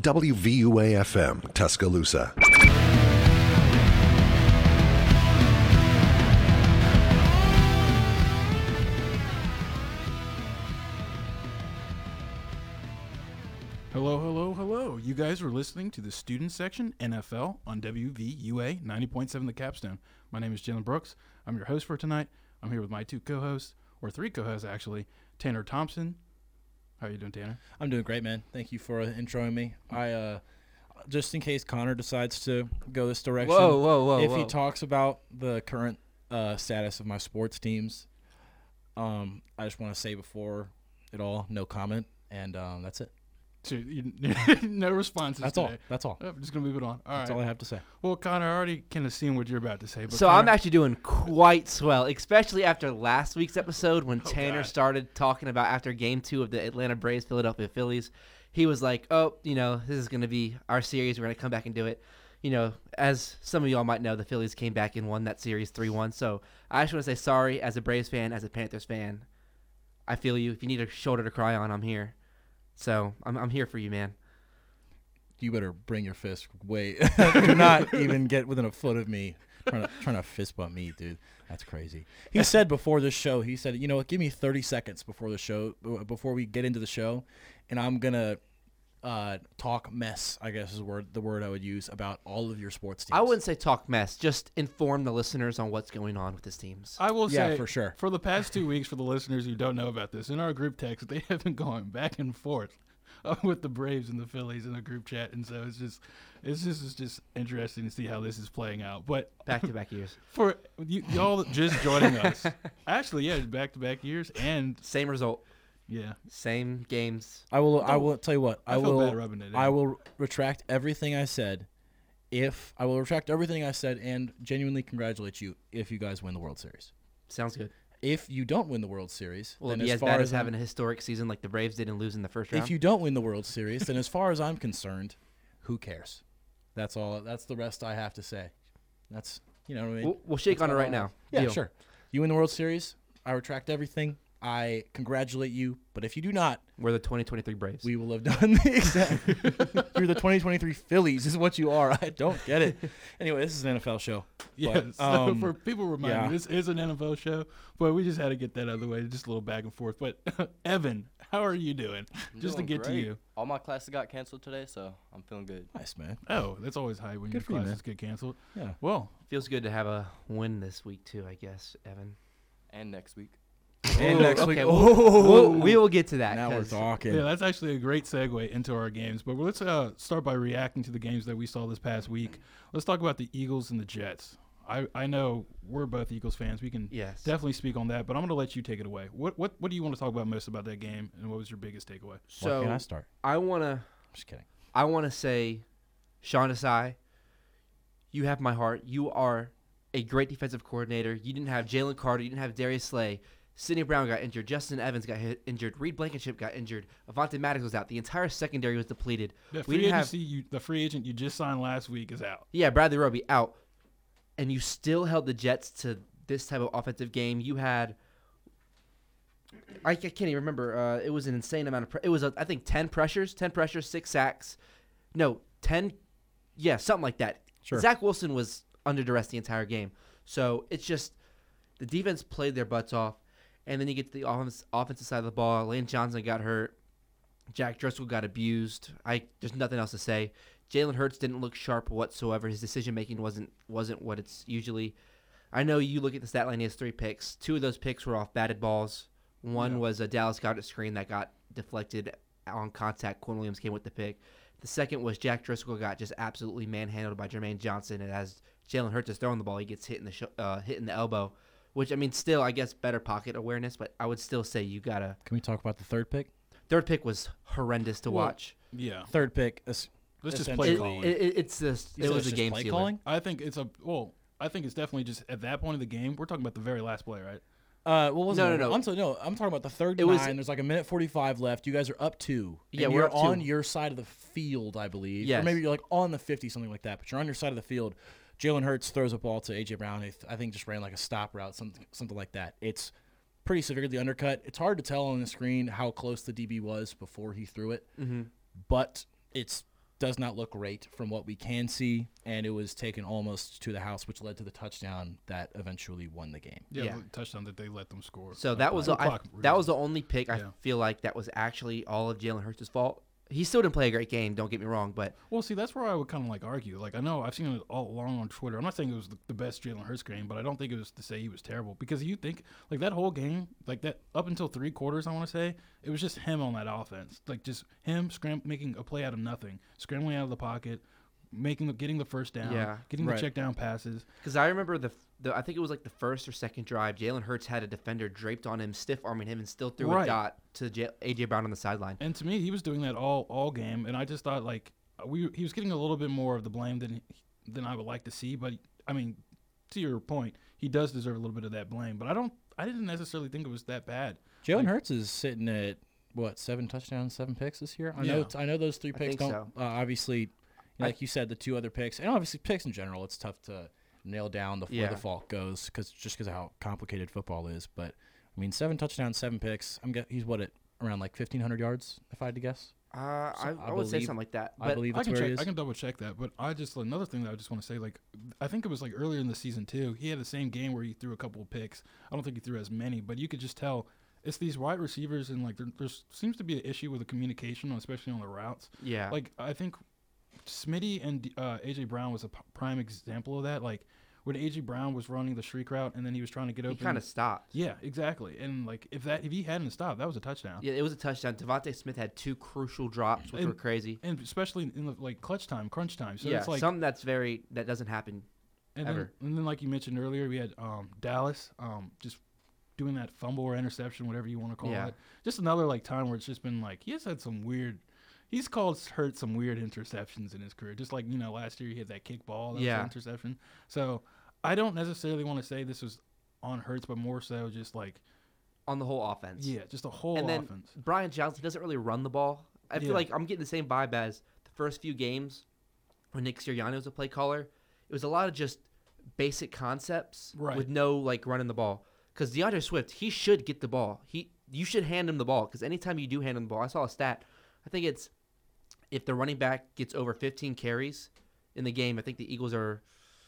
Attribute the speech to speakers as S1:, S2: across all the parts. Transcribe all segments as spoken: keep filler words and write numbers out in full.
S1: W V U A F M, Tuscaloosa.
S2: Hello, hello, hello. You guys were listening to the student section, N F L, on W V U A ninety point seven The Capstone. My name is Jalen Brooks. I'm your host for tonight. I'm here with my two co-hosts, or three co-hosts actually, Tanner Thompson. How are you doing, Tanner?
S3: I'm doing great, man. Thank you for uh, introing me. I, uh, just in case Connor decides to go this direction.
S4: Whoa, whoa, whoa,
S3: If
S4: whoa.
S3: he talks about the current uh, status of my sports teams, um, I just want to say before it all, no comment, and um, that's it.
S2: So you, no responses
S3: That's
S2: today.
S3: all. That's all.
S2: Oh, I'm just going to move it on. All
S3: That's
S2: right.
S3: all I have to say.
S2: Well, Connor, I already kind of seen what you're about to say. But
S4: So
S2: Connor,
S4: I'm actually doing quite swell, especially after last week's episode when
S2: Oh,
S4: Tanner
S2: God.
S4: started talking about after game two of the Atlanta Braves Philadelphia Phillies. He was like, oh, you know, this is going to be our series. We're going to come back and do it. You know, as some of y'all might know, the Phillies came back and won that series three one. So I just want to say sorry as a Braves fan, as a Panthers fan. I feel you. If you need a shoulder to cry on, I'm here. So I'm I'm here for you, man.
S3: You better bring your fist. Wait. Do not even get within a foot of me trying to, trying to fist bump me, dude. That's crazy. He said before this show, he said, you know what, give me thirty seconds before the show, before we get into the show, and I'm going to uh, talk mess, I guess is the word, the word I would use, about all of your sports teams.
S4: I wouldn't say talk mess. Just inform the listeners on what's going on with his teams.
S2: I will
S3: Yeah,
S2: say,
S3: for sure.
S2: for the past two weeks, for the listeners who don't know about this, in our group text, they have been going back and forth with the Braves and the Phillies in the group chat, and so it's just, it's just, it's just interesting to see how this is playing out. But
S4: Back-to-back years.
S2: for you, y'all just joining us, actually, yeah, back-to-back years, and
S4: Same result.
S2: yeah,
S4: Same games.
S3: I will. I will tell you what.
S2: I
S3: I,
S2: feel
S3: will.
S2: bad rubbing it in.
S3: I will retract everything I said. If I will retract everything I said and genuinely congratulate you if you guys win the World Series.
S4: Sounds good.
S3: If you don't win the World Series,
S4: Will
S3: then
S4: it be
S3: as
S4: as
S3: far
S4: bad
S3: as
S4: as having
S3: I'm-
S4: a historic season like the Braves did and lose in the first round?
S3: if you don't win the World Series, then as far as I'm concerned, who cares? That's all. That's the rest I have to say. That's you know what I mean.
S4: we'll, we'll shake
S3: That's
S4: on it
S3: all I
S4: right
S3: have.
S4: now.
S3: Yeah,
S4: Deal.
S3: sure. You win the World Series, I retract everything. I congratulate you. But if you do not,
S4: We're the twenty twenty-three Braves.
S3: we will have done the exact. You're the twenty twenty-three Phillies. Is what you are. I don't get it. Anyway, this is an N F L show.
S2: yeah.
S3: But,
S2: so
S3: um,
S2: for people reminding
S3: yeah.
S2: me, this is an N F L show, but we just had to get that out of the way, just a little back and forth. But Evan, how are you doing?
S5: I'm
S2: Just to
S5: doing
S2: get to
S5: great.
S2: you.
S5: All my classes got canceled today, so I'm feeling good.
S3: Nice, man.
S2: Oh, that's always high when
S3: Good
S2: your
S3: for you,
S2: classes
S3: man.
S2: get canceled.
S3: Yeah.
S2: Well,
S4: Feels good to have a win this week, too, I guess, Evan.
S5: And next week.
S3: And
S4: Ooh,
S3: next week.
S4: okay,
S3: Oh,
S4: We'll, we will get to that.
S3: now we're
S4: 'cause
S3: talking.
S2: yeah, that's actually a great segue into our games. But let's uh, start by reacting to the games that we saw this past week. Let's talk about the Eagles and the Jets. I, I know we're both Eagles fans. We can
S4: Yes.
S2: definitely speak on that, but I'm going to let you take it away. What what what do you want to talk about most about that game, and what was your biggest takeaway?
S3: Where
S4: So
S3: can I start?
S4: I want to
S3: I'm just kidding.
S4: I want to say, Sean Desai, you have my heart. You are a great defensive coordinator. You didn't have Jalen Carter. You didn't have Darius Slay. Sidney Brown got injured. Justin Evans got hit, injured. Reed Blankenship got injured. Avonte Maddox was out. The entire secondary was depleted.
S2: The
S4: We
S2: free
S4: didn't have,
S2: agency, you, the free agent you just signed last week is out.
S4: yeah, Bradley Roby out, and you still held the Jets to this type of offensive game. You had, I, I can't even remember. Uh, it was an insane amount of. Pre- it was, uh, I think, ten pressures, ten pressures, six sacks. No, ten. Yeah, something like that.
S3: Sure.
S4: Zach Wilson was under duress the entire game. So it's just the defense played their butts off. And then you get to the offense, offensive side of the ball. Lane Johnson got hurt. Jack Driscoll got abused. I There's nothing else to say. Jalen Hurts didn't look sharp whatsoever. His decision making wasn't wasn't what it's usually. I know you look at the stat line. He has three picks. Two of those picks were off batted balls. One
S2: Yeah.
S4: was a Dallas Goedert screen that got deflected on contact. Quinn Williams came with the pick. The second was Jack Driscoll got just absolutely manhandled by Jermaine Johnson, and as Jalen Hurts is throwing the ball, he gets hit in the sh- uh, hit in the elbow. Which, I mean, still, I guess, better pocket awareness, but I would still say you got to.
S3: Can we talk about the third pick?
S4: Third pick was horrendous to
S2: Well,
S4: watch.
S2: Yeah.
S3: Third pick. Is,
S2: Let's just
S3: Essentially-
S2: play
S4: It,
S2: calling.
S4: it, it, it's just,
S3: you
S4: it
S3: said
S4: was
S3: it's
S4: a
S3: just
S4: game
S3: play
S4: stealer.
S3: calling?
S2: I think it's a well. I think it's definitely just at that point of the game. We're talking about the very last play, right?
S3: Uh, what was
S4: No,
S3: it?
S4: no, no.
S3: I'm, so, no, I'm talking about the third
S4: It
S3: nine.
S4: was-
S3: There's like a minute forty-five left. You guys are up two.
S4: Yeah,
S3: and
S4: we're
S3: you're
S4: up two.
S3: on your side of the field, I believe.
S4: Yes.
S3: Or maybe you're like on the fifty, something like that. But you're on your side of the field. Jalen Hurts throws a ball to A J Brown. He th- I think just ran like a stop route, something, something like that. It's pretty severely undercut. It's hard to tell on the screen how close the D B was before he threw it,
S4: Mm-hmm.
S3: but it's does not look great from what we can see, and it was taken almost to the house, which led to the touchdown that eventually won the game.
S2: Yeah,
S4: Yeah.
S2: the touchdown that they let them score.
S4: So
S2: Uh,
S4: that was
S2: full
S4: the, I,
S2: clock
S4: that was
S2: reasons.
S4: the only pick I
S2: Yeah.
S4: feel like that was actually all of Jalen Hurts' fault. He still didn't play a great game. Don't get me wrong, but
S2: Well, see, that's where I would kind of like argue. Like, I know I've seen it all along on Twitter. I'm not saying it was the, the best Jalen Hurts game, but I don't think it was to say he was terrible. Because you think, like, that whole game, like that up until three quarters, I want to say, it was just him on that offense. Like, just him scram- making a play out of nothing, scrambling out of the pocket, making the, getting the first down,
S4: Yeah.
S2: getting
S3: Right.
S2: the check down passes.
S4: because I remember the, the I think it was like the first or second drive, Jalen Hurts had a defender draped on him, stiff arming him, and still threw
S2: Right.
S4: a dot to J- A J Brown on the sideline.
S2: And to me, he was doing that all all game, and I just thought like we he was getting a little bit more of the blame than than I would like to see. But I mean, to your point, he does deserve a little bit of that blame. But I don't, I didn't necessarily think it was that bad.
S3: Jalen
S2: Like-
S3: Hurts is sitting at what seven touchdowns, seven picks this year. I know.
S2: Yeah.
S3: It's, I know those three
S4: I
S3: picks
S4: think
S3: don't.
S4: so.
S3: Uh, obviously,
S4: I-
S3: like you said, the two other picks, and obviously picks in general, it's tough to nail down the, where
S4: Yeah.
S3: the fault goes because just because of how complicated football is. But I mean, seven touchdowns, seven picks. I'm get, he's what at around like fifteen hundred yards, if I had to guess.
S4: Uh, I,
S3: So
S4: I
S3: I
S4: would say
S3: believe-
S4: something like that.
S3: I
S4: But
S3: believe
S2: I
S3: that's
S2: can
S3: where
S2: check,
S3: he is.
S2: I can double check that. But I just another thing that I just want to say, like I think it was like earlier in the season too. He had the same game where he threw a couple of picks. I don't think he threw as many, but you could just tell. It's these wide receivers, and like there there's, seems to be an issue with the communication, especially on the routes.
S4: yeah,
S2: Like I think Smitty and uh, A J Brown was a p- prime example of that. Like when A J Brown was running the streak route and then he was trying to get
S4: he
S2: open.
S4: kind of stopped.
S2: Yeah, exactly. And like if that if he hadn't stopped, that was a touchdown.
S4: Yeah, it was a touchdown. Devontae Smith had two crucial drops, which
S2: And-
S4: were crazy.
S2: And especially in the like clutch time, crunch time. So
S4: yeah,
S2: it's like
S4: something that's very that doesn't happen.
S2: and then,
S4: ever.
S2: and then like you mentioned earlier, we had um, Dallas um, just doing that fumble or interception, whatever you want to call
S4: Yeah.
S2: it. Just another like time where it's just been like he has had some weird. He's called hurt some weird interceptions in his career. Just like you know last year he had that kick ball, that
S4: Yeah.
S2: was an interception. So I don't necessarily want to say this was on Hurts, but more so just like
S4: On the whole offense.
S2: yeah, just a whole
S4: and then
S2: offense.
S4: Brian Johnson doesn't really run the ball. I feel
S2: Yeah.
S4: like I'm getting the same vibe as the first few games when Nick Sirianni was a play caller. It was a lot of just basic concepts
S2: Right.
S4: with no like running the ball. Because DeAndre Swift, he should get the ball. He you should hand him the ball because anytime you do hand him the ball, I saw a stat. I think it's if the running back gets over fifteen carries in the game, I think the Eagles are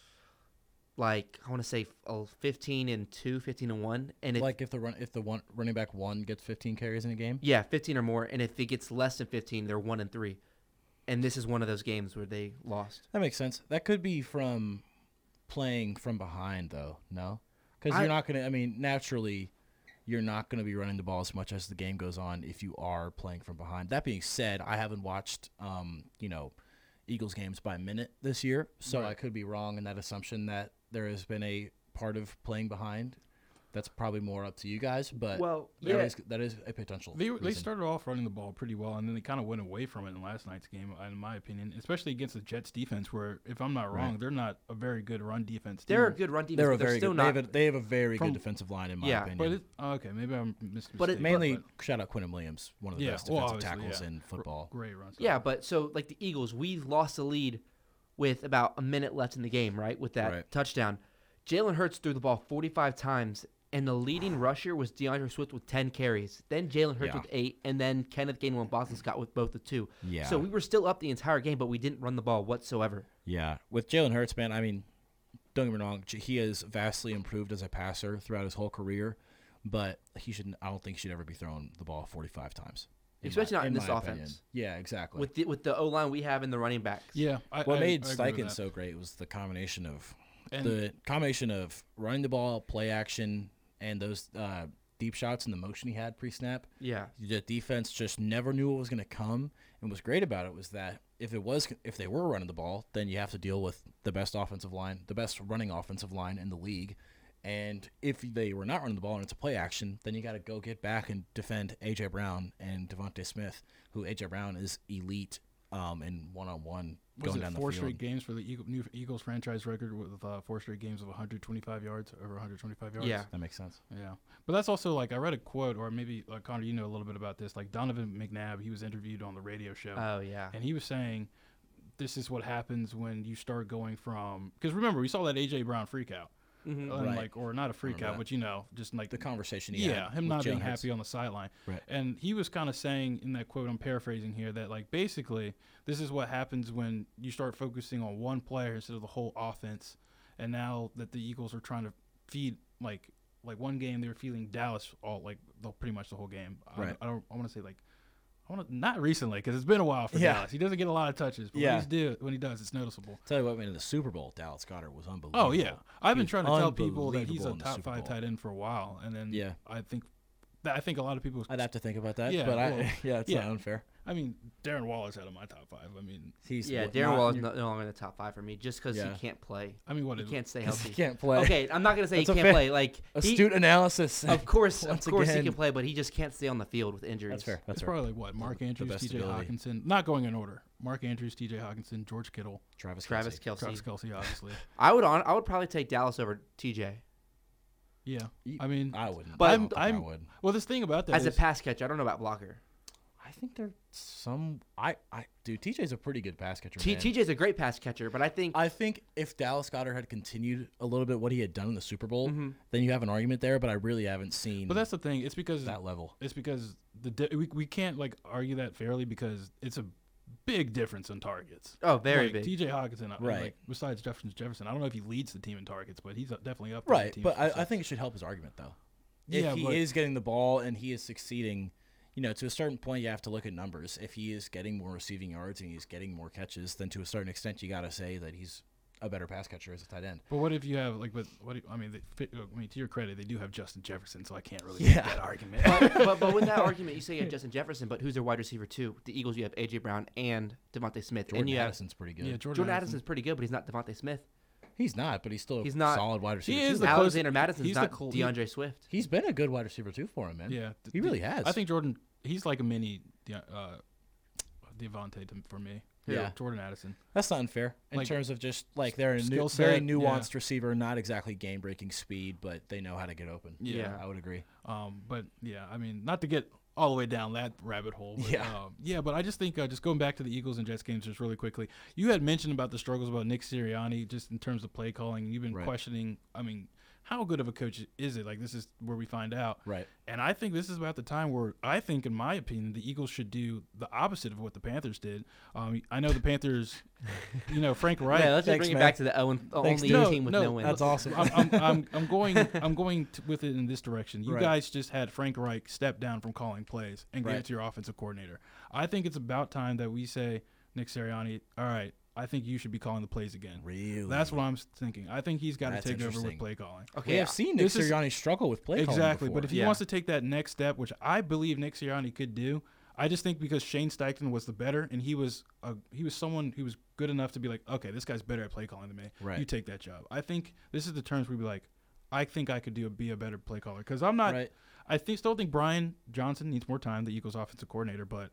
S4: like I want to say uh, fifteen and two, fifteen and one, and if
S3: Like if the run if the one running back one gets fifteen carries in a game.
S4: yeah, fifteen or more, and if it gets less than fifteen, they're one and three. And this is one of those games where they lost.
S3: That makes sense. That could be from playing from behind, though. No, because
S4: I-
S3: you're not gonna. I mean, naturally, you're not gonna be running the ball as much as the game goes on if you are playing from behind. That being said, I haven't watched, um, you know, Eagles games by minute this year, so
S2: Right.
S3: I could be wrong in that assumption that there has been a part of playing behind. That's probably more up to you guys, but
S4: Well,
S3: that
S4: yeah.
S3: is that is a potential.
S2: They they
S3: reason.
S2: started off running the ball pretty well, and then they kind of went away from it in last night's game, in my opinion. Especially against the Jets defense, where if I'm not wrong,
S3: Right.
S2: they're not a very good run defense.
S4: They're a
S2: either.
S4: good run defense,
S3: They're a
S4: but they're
S3: very
S4: still
S3: good.
S4: not.
S3: They have a, they have a very
S2: From-
S3: good defensive line in my
S4: Yeah,
S3: opinion.
S2: But it, oh, okay, maybe I'm missed.
S4: But it-
S3: Mainly, shout out Quentin Williams, one of the
S2: Yeah,
S3: best
S2: well,
S3: defensive
S2: obviously,
S3: tackles
S2: yeah.
S3: in football.
S2: great runs.
S4: yeah, but so like the Eagles, we lost the lead with about a minute left in the game, right? With that
S3: Right.
S4: touchdown. Jalen Hurts threw the ball forty-five times, and the leading rusher was DeAndre Swift with ten carries. Then Jalen Hurts
S3: Yeah.
S4: with eight, and then Kenneth Gainwell and Boston Scott with both with two.
S3: Yeah.
S4: So we were still up the entire game, but we didn't run the ball whatsoever.
S3: Yeah, with Jalen Hurts, man. I mean, don't get me wrong. J- He has vastly improved as a passer throughout his whole career, but he should. I don't think he should ever be throwing the ball forty-five times. in
S4: Especially
S3: my-
S4: not in this
S3: my opinion.
S4: offense.
S3: Yeah, exactly.
S4: With the with the O line we have and the running backs.
S2: yeah, I,
S3: what
S2: I,
S3: made
S2: I agree with
S3: Steichen
S2: that.
S3: so great was the combination of
S2: And-
S3: the combination of running the ball, play action, and those uh, deep shots and the motion he had pre-snap.
S4: Yeah.
S3: The defense just never knew what was going to come, and what's great about it was that if it was if they were running the ball, then you have to deal with the best offensive line, the best running offensive line in the league. And if they were not running the ball and it's a play action, then you got to go get back and defend A J Brown and Devontae Smith, who A J Brown is elite um, in one-on-one
S2: Was
S3: going
S2: it
S3: down
S2: four
S3: the field.
S2: straight games for the Eagle, new Eagles franchise record with uh, four straight games of one hundred twenty-five yards, over one hundred twenty-five yards?
S4: Yeah.
S3: That makes sense.
S2: Yeah. But that's also like I read a quote, or maybe uh, Connor, you know a little bit about this. Like Donovan McNabb, he was interviewed on the radio show,
S4: Oh yeah.
S2: and he was saying, "This is what happens when you start going from." Because remember, we saw that A J Brown freak out.
S4: Mhm.
S2: and
S3: Right.
S2: like or not a freak
S3: Remember
S2: out,
S3: that.
S2: but you know, just like
S3: The conversation he
S2: yeah,
S3: had
S2: him
S3: with
S2: not being
S3: Jones.
S2: happy on the sideline.
S3: Right.
S2: And he was kind of saying in that quote, I'm paraphrasing here, that like basically this is what happens when you start focusing on one player instead of the whole offense. And now that the Eagles are trying to feed like like one game they were feeding Dallas all like the, pretty much the whole game.
S3: Right.
S2: I, I don't I want to say like I want to not recently because it's been a while for
S3: Yeah.
S2: Dallas. He doesn't get a lot of touches, but
S3: Yeah.
S2: when, he's do, when he does, it's noticeable.
S3: Tell you what, man, in the Super Bowl, Dallas Goedert was unbelievable.
S2: Oh yeah, I've been
S3: He's
S2: trying to tell people that he's
S3: unbelievable
S2: a
S3: in the
S2: top
S3: Super
S2: five
S3: Bowl.
S2: tight end for a while, and then
S3: Yeah.
S2: I think that I think a lot of people.
S3: I'd have to think about that,
S2: Yeah,
S3: but
S2: well,
S3: I, yeah, it's
S2: yeah.
S3: not unfair.
S2: I mean, Darren Waller's out of my top five. I mean,
S3: He's
S4: Yeah,
S3: what,
S4: Darren
S3: not-
S4: Waller's no, no longer in the top five for me just because
S3: Yeah.
S4: he can't play.
S2: I mean, what
S4: He
S2: is
S4: can't stay
S3: 'cause
S4: healthy.
S3: he can't play.
S4: Okay, I'm not gonna say he
S3: That's a
S4: can't
S3: fair-
S4: play. Like he,
S3: Astute analysis.
S4: of course, of
S3: Once
S4: course he
S3: again.
S4: can play, but he just can't stay on the field with injuries.
S3: That's fair. That's
S2: it's
S3: fair.
S2: probably like what Mark
S3: The
S2: Andrews,
S3: best
S2: T J
S3: ability.
S2: Hawkinson, not going in order. Mark Andrews, T J Hawkinson, George Kittle,
S3: Travis.
S4: Travis
S3: Kelce.
S4: Kelsey.
S2: Travis Kelsey, obviously.
S4: I would on. I would probably take Dallas over T J
S2: Yeah,
S3: You-
S2: I mean,
S3: I wouldn't.
S4: But
S3: I don't think
S2: I'm-
S3: I would.
S2: well, this thing about that
S4: as a
S2: is-
S4: pass catcher. I don't know about blocker.
S3: I think there's some. I. I. Dude, T J's a pretty good pass catcher.
S4: T-
S3: man.
S4: TJ's a great pass catcher, but I think
S3: I think if Dallas Goedert had continued a little bit what he had done in the Super Bowl,
S4: Mhm.
S3: then you have an argument there. But I really haven't seen
S2: but that's the thing. It's because
S3: that level.
S2: it's because the di- we we can't like argue that fairly because it's a big difference in targets.
S4: oh, very
S2: like,
S4: big.
S2: T J Hawkinson, I-
S3: Right.
S2: Like, besides Jefferson Jefferson, I don't know if he leads the team in targets, but he's uh, definitely up there. in
S3: Right,
S2: team
S3: but I, I
S2: success.
S3: think it should help his argument though.
S2: Yeah,
S3: if he
S2: but-
S3: is getting the ball and he is succeeding, you know, to a certain point you have to look at numbers. If he is getting more receiving yards and he's getting more catches, then to a certain extent you got to say that he's a better pass catcher as a tight end.
S2: But what if you have like, but what do you, I mean? They, fit- I mean, to your credit, they do have Justin Jefferson, so I can't really
S3: Yeah.
S2: make that argument.
S4: but, but but with that argument, you say you have Justin Jefferson, but who's their wide receiver too? The Eagles, you have A J Brown and Devontae Smith,
S3: Jordan
S4: and you have
S3: Addison's pretty good.
S2: yeah, Jordan,
S4: Jordan
S2: Addison.
S4: Addison's pretty good, but he's not Devontae Smith.
S3: He's not, but he's still a
S4: He's not-
S3: solid wide receiver.
S2: is
S3: too.
S2: the close-
S4: Alexander Madison's
S2: he's the
S4: not
S2: cl- he-
S4: DeAndre Swift.
S3: He's been a good wide receiver too for him, man.
S2: Yeah, th-
S3: He really has.
S2: I think Jordan. He's like a mini De- uh, Devontae to, for me.
S3: Yeah.
S2: Jordan Addison.
S3: That's not unfair in
S2: Like,
S3: terms of just like they're a new,
S2: skill
S3: very
S2: set,
S3: nuanced receiver, not exactly game breaking speed, but they know how to get open.
S2: Yeah.
S3: I would agree.
S2: Um, but yeah, I mean, not to get all the way down that rabbit hole. But,
S3: Yeah.
S2: um, yeah, but I just think uh, just going back to the Eagles and Jets games just really quickly. You had mentioned about the struggles about Nick Sirianni just in terms of play calling, and you've been
S3: Right.
S2: questioning. I mean, how good of a coach is it? Like this is where we find out.
S3: Right.
S2: And I think this is about the time where I think, in my opinion, the Eagles should do the opposite of what the Panthers did. Um, I know the Panthers, you know, Frank Reich.
S4: Yeah, let's just
S3: Thanks,
S4: bring it
S3: man.
S4: back to the Owen,
S3: Thanks,
S4: only
S2: dude.
S4: team with
S2: No,
S4: no,
S2: no,
S4: wins.
S3: That's awesome.
S2: I'm, I'm, I'm, I'm going. I'm going to, with it in this direction. You
S3: Right.
S2: guys just had Frank Reich step down from calling plays and give
S3: Right.
S2: it to your offensive coordinator. I think it's about time that we say, Nick Sirianni, all right, I think you should be calling the plays again.
S3: Really?
S2: That's what I'm thinking. I think he's got to
S3: That's
S2: take over with
S3: interesting.
S2: play calling.
S4: Okay,
S3: We have seen Nick
S2: this is-
S3: Sirianni struggle with play calling
S2: Exactly,
S3: before.
S2: but if he
S4: Yeah.
S2: wants to take that next step, which I believe Nick Sirianni could do, I just think because Shane Steichen was the better, and he was a, he was someone who was good enough to be like, okay, this guy's better at play calling than me.
S3: Right.
S2: You take that job. I think this is the terms where we be like, I think I could do a, be a better play caller because I'm not.
S3: Right.
S2: I think still think Brian Johnson needs more time, the Eagles' offensive coordinator, but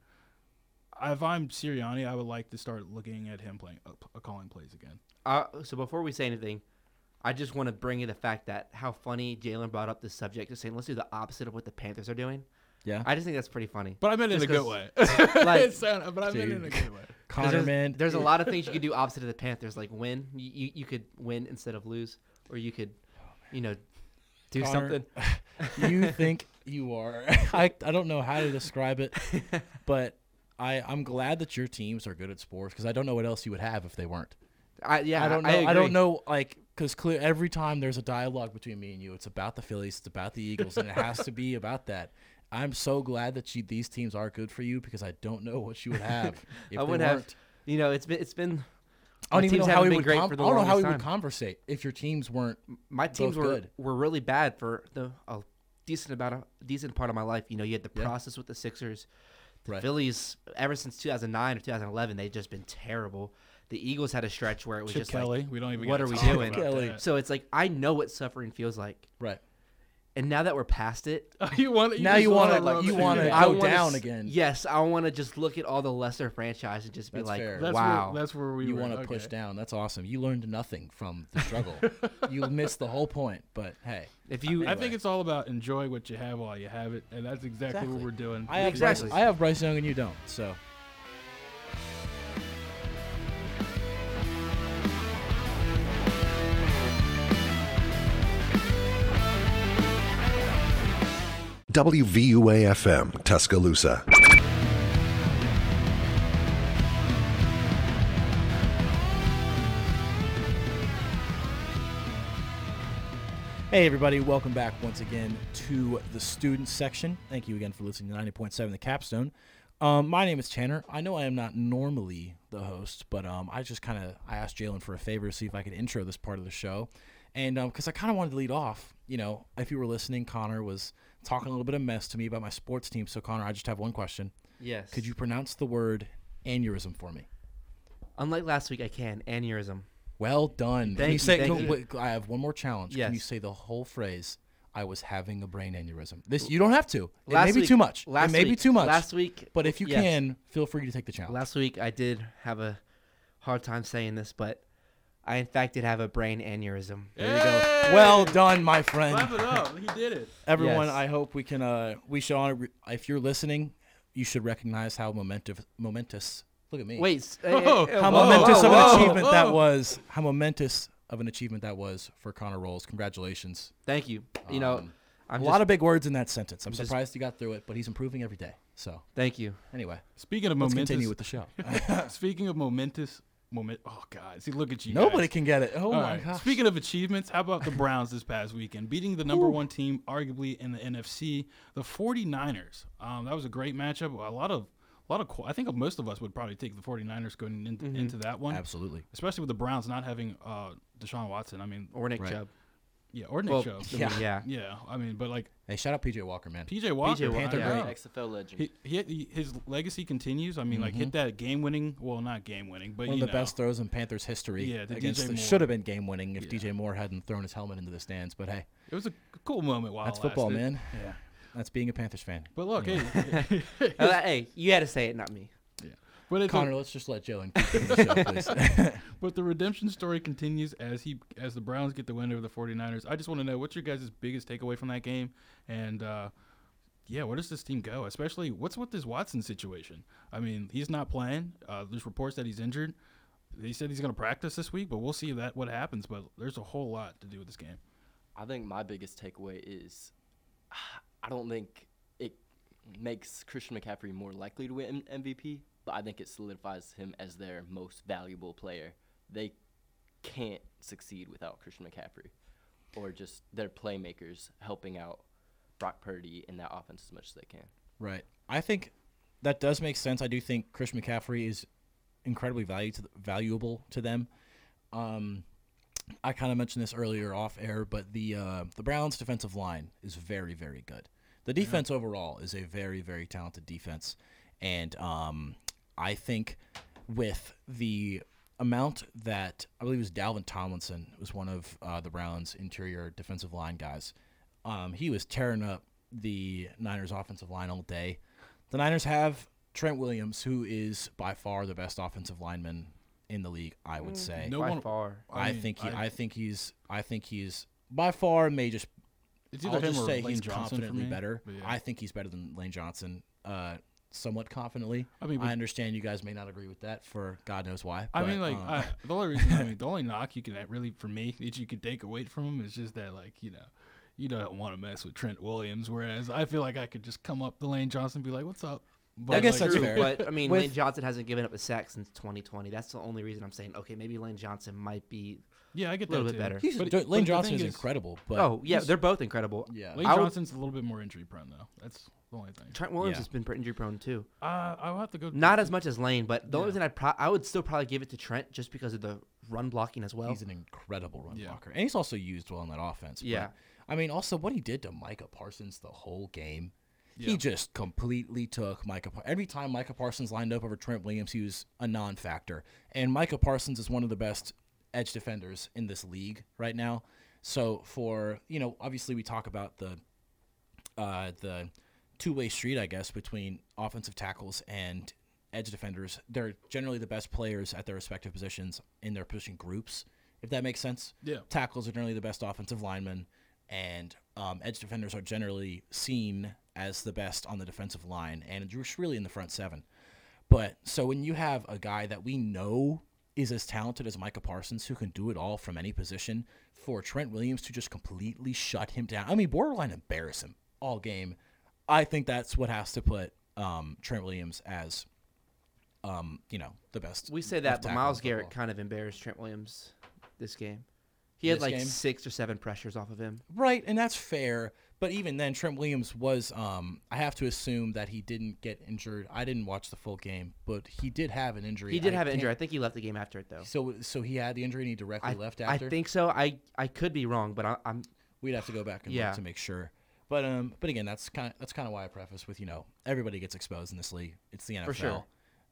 S2: if I'm Sirianni, I would like to start looking at him playing uh, p- calling plays again.
S4: Uh, so before we say anything, I just want to bring in the fact that how funny Jalen brought up this subject of saying let's do the opposite of what the Panthers are doing.
S3: Yeah.
S4: I just think that's pretty funny.
S2: But I meant it in a
S4: Just
S2: good
S4: 'cause,
S2: way.
S4: like,
S2: It sound- but I meant it in a
S3: Dude.
S2: good way.
S4: 'Cause
S3: Connor,
S4: there's,
S3: man.
S4: there's a lot of things you could do opposite of the Panthers, like win. You, you, you could win instead of lose, or you could, you know, do
S3: Connor,
S4: something.
S3: You think you are. I, I don't know how to describe it, but I, I'm glad that your teams are good at sports because I don't know what else you would have if they weren't.
S4: I, yeah,
S3: I don't know.
S4: I,
S3: I,
S4: agree.
S3: don't know, like, because clear every time there's a dialogue between me and you, it's about the Phillies, it's about the Eagles, and it has to be about that. I'm so glad that you, these teams are good for you because I don't know what you would have if
S4: I
S3: they
S4: would have.
S3: weren't.
S4: You know, it's been it's been.
S3: I don't
S4: my
S3: even know
S4: teams
S3: how
S4: haven't
S3: we
S4: been
S3: would.
S4: great
S3: Com-
S4: for
S3: I
S4: the
S3: don't know how we
S4: longest
S3: would conversate if your teams weren't.
S4: My teams
S3: both
S4: were
S3: good.
S4: were really bad for the a decent about a decent part of my life. You know, you had the
S3: Yeah.
S4: process with the Sixers. The
S3: Right.
S4: Phillies, ever since two thousand nine or two thousand eleven, they've just been terrible. The Eagles had a stretch where it was
S2: Chip
S4: just
S2: Kelly,
S4: like,
S2: we don't even.
S4: what
S2: gotta
S4: are we
S2: talk
S4: doing?
S2: about
S3: Kelly.
S2: that.
S4: so it's like I know what suffering feels like,
S3: Right.
S4: and now that we're past it,
S2: you want
S3: Now
S2: just
S3: you wanna,
S2: wanna
S3: like,
S2: rub
S3: you
S2: it
S3: wanna
S2: in.
S3: go
S4: I wanna
S3: down
S4: s-
S3: again.
S4: Yes, I want to just look at all the lesser franchises and just be
S3: That's
S4: like,
S3: fair.
S2: That's
S4: wow.
S2: Where, that's where we
S3: You
S2: were.
S3: want to
S2: okay.
S3: push down. That's awesome. You learned nothing from the struggle. You missed the whole point, but hey.
S4: if you,
S2: I think
S3: Anyway.
S2: it's all about enjoy what you have while you have it, and that's exactly,
S3: Exactly.
S2: what we're doing.
S3: I have
S4: Exactly.
S3: Bryce, I have Bryce Young and you don't. So
S1: W V U A F M, Tuscaloosa.
S3: Hey everybody, welcome back once again to the student section. Thank you again for listening to ninety point seven The Capstone. Um, my name is Tanner. I know I am not normally the host, but um, I just kind of I asked Jalen for a favor to see if I could intro this part of the show, and because um, I kind of wanted to lead off. You know, if you were listening, Connor was talking a little bit of mess to me about my sports team. So Connor, I just have one question.
S4: Yes.
S3: Could you pronounce the word aneurysm for me?
S4: Unlike last week, I can. Aneurysm.
S3: Well done.
S4: Thank
S3: Can you
S4: you,
S3: say?
S4: thank
S3: no,
S4: you.
S3: wait, I have one more challenge.
S4: Yes.
S3: Can you say the whole phrase? I was having a brain aneurysm. This you don't have to. It
S4: Last
S3: may be
S4: week-
S3: too much.
S4: Last
S3: it may
S4: week,
S3: be too much.
S4: Last week.
S3: but if you
S4: yes.
S3: can, feel free to take the challenge.
S4: Last week, I did have a hard time saying this, but I, in fact, did have a brain aneurysm.
S3: There you go. Well done, my friend.
S2: Clap it up. He did it.
S3: Everyone,
S4: Yes.
S3: I hope we can. Uh, we should honor. If you're listening, you should recognize how momentous. Momentous. Look at me.
S4: Wait. s- uh,
S2: Whoa.
S4: uh,
S3: How
S4: whoa,
S3: momentous
S4: whoa,
S3: of an
S4: whoa.
S3: achievement that
S2: whoa.
S3: was. How momentous of an achievement that was for Connor Rolls. Congratulations.
S4: Thank you. You know,
S3: Um,
S4: I'm
S3: a
S4: just,
S3: lot of big words in that sentence. I'm
S4: I'm just-
S3: surprised he got through it, but he's improving every day. So
S4: Thank you.
S3: anyway,
S2: Speaking of
S3: let's
S2: momentous,
S3: continue with the show.
S2: speaking of momentous, moment. Oh God, see, look at you.
S3: Nobody
S2: guys.
S3: can get it. Oh
S2: All
S3: my
S2: right.
S3: gosh.
S2: Speaking of achievements, how about the Browns this past weekend? Beating the number one team, arguably, in the N F C, the 49ers. Um, that was a great matchup. A lot of, a lot of. qu- I think most of us would probably take the 49ers going in,
S4: Mhm.
S2: into that one,
S3: Absolutely.
S2: especially with the Browns not having uh, Deshaun Watson. I mean,
S4: Or Nick
S3: Right.
S4: Chubb.
S2: yeah, or Nick
S4: Well,
S2: Chubb.
S4: I mean,
S3: Yeah.
S4: yeah.
S2: Yeah, I mean, but like
S3: Hey, shout out P J Walker, man.
S2: P J Walker,
S4: Walker,
S3: Panther
S2: yeah.
S3: great.
S5: X F L legend.
S2: He, he, he his legacy continues. I mean, like hit
S3: Mhm.
S2: that game-winning. Well, not game-winning, but
S3: One of
S2: you
S3: the
S2: know.
S3: best throws in Panthers history.
S2: Yeah, to
S3: against
S2: D J
S3: the,
S2: Moore.
S3: should have been game winning if
S2: Yeah.
S3: D J Moore hadn't thrown his helmet into the stands. But hey,
S2: It was a cool moment while
S3: that's
S2: it
S3: football,
S2: lasted.
S3: man.
S2: Yeah,
S3: That's being a Panthers fan.
S2: but look,
S3: Anyway.
S2: hey,
S4: Uh, hey, you had to say it, not me.
S2: but it's a-
S3: Connor, let's just let Jalen keep the show, please.
S2: But the redemption story continues as he as the Browns get the win over the 49ers. I just want to know, what's your guys' biggest takeaway from that game? And uh, yeah, where does this team go? Especially, what's with this Watson situation? I mean, he's not playing. Uh, there's reports that he's injured. He said he's going to practice this week, but we'll see that what happens. But there's a whole lot to do with this game.
S5: I think my biggest takeaway is I don't think it makes Christian McCaffrey more likely to win M V P, but I think it solidifies him as their most valuable player. They can't succeed without Christian McCaffrey or just their playmakers helping out Brock Purdy in that offense as much as they can.
S3: Right. I think that does make sense. I do think Christian McCaffrey is incredibly value to the, valuable to them. Um, I kind of mentioned this earlier off air, but the uh, the Browns' defensive line is very, very good. The defense overall is a very, very talented defense, and um, I think with the amount that I believe it was Dalvin Tomlinson was one of uh, the Browns' interior defensive line guys. Um, he was tearing up the Niners' offensive line all day. The Niners have Trent Williams, who is by far the best offensive lineman in the league, I would say.
S2: No
S4: By
S2: one-
S4: far.
S3: I,
S2: mean,
S3: think he,
S2: I-
S3: I think he's I think he's by far may just
S2: It's either
S3: I'll
S2: him
S3: just
S2: or
S3: say
S2: Lane
S3: he's
S2: Johnson for
S3: confidently
S2: me.
S3: better.
S2: But yeah.
S3: I think he's better than Lane Johnson, uh, somewhat confidently.
S2: I mean, but-
S3: I understand you guys may not agree with that for God knows why.
S2: I
S3: but,
S2: mean, like
S3: um,
S2: I, the only reason, I mean, the only knock you can really, for me, that you can take away from him is just that, like, you know, you don't want to mess with Trent Williams. Whereas I feel like I could just come up to Lane Johnson and be like, "What's up?" But
S3: I guess
S2: like,
S3: that's
S4: True,
S3: fair.
S4: But I mean,
S3: With-
S4: Lane Johnson hasn't given up a sack since twenty twenty. That's the only reason I'm saying, okay, maybe Lane Johnson might be.
S2: Yeah, I get
S4: a little
S2: that
S4: bit
S2: too.
S4: better.
S3: he's,
S2: But-
S3: Lane
S2: but the
S3: Johnson is,
S2: thing is-
S3: incredible, but
S4: oh yeah,
S2: he's-
S4: they're both incredible.
S3: yeah,
S2: Lane
S4: I would-
S2: Johnson's a little bit more injury prone though. That's the only thing.
S4: Trent Williams
S3: Yeah.
S4: has been injury prone too.
S2: Uh, I'll have to go.
S4: Not as much as Lane, but the only
S2: Yeah.
S4: reason I pro- I would still probably give it to Trent just because of the run blocking as well.
S3: he's an incredible run
S2: Yeah.
S3: blocker, and he's also used well in that offense. but,
S4: Yeah.
S3: I mean, also what he did to Micah Parsons the whole game.
S2: Yeah.
S3: He just completely took Micah. Par- Every time Micah Parsons lined up over Trent Williams, he was a non-factor. And Micah Parsons is one of the best edge defenders in this league right now. So for, you know, obviously we talk about the uh, the two-way street, I guess, between offensive tackles and edge defenders. They're generally the best players at their respective positions in their position groups, if that makes sense.
S2: Yeah.
S3: Tackles are generally the best offensive linemen, and um, edge defenders are generally seen as the best on the defensive line, and just really in the front seven. But so when you have a guy that we know is as talented as Micah Parsons, who can do it all from any position, for Trent Williams to just completely shut him down, I mean, borderline embarrass him all game. I think that's what has to put um, Trent Williams as, um, you know, the best.
S4: We say
S3: left
S4: that, but
S3: tackle in
S4: Myles Garrett
S3: football.
S4: kind of embarrassed Trent Williams this game. He had
S3: This
S4: like
S3: game?
S4: six or seven pressures off of him.
S3: Right, and that's fair. But even then, Trent Williams was, um, I have to assume that he didn't get injured. I didn't watch the full game, but he did have an injury.
S4: He did
S3: I
S4: have an
S3: can't-
S4: injury. I think he left the game after it, though.
S3: So so he had the injury and he directly
S4: I,
S3: left
S4: I
S3: after?
S4: think so. I, I could be wrong, but I, I'm
S3: We'd have to go back and
S4: Yeah.
S3: look to make sure. But um, but again, that's kind of that's kind of why I preface with, you know, everybody gets exposed in this league. It's the N F L.
S4: For sure.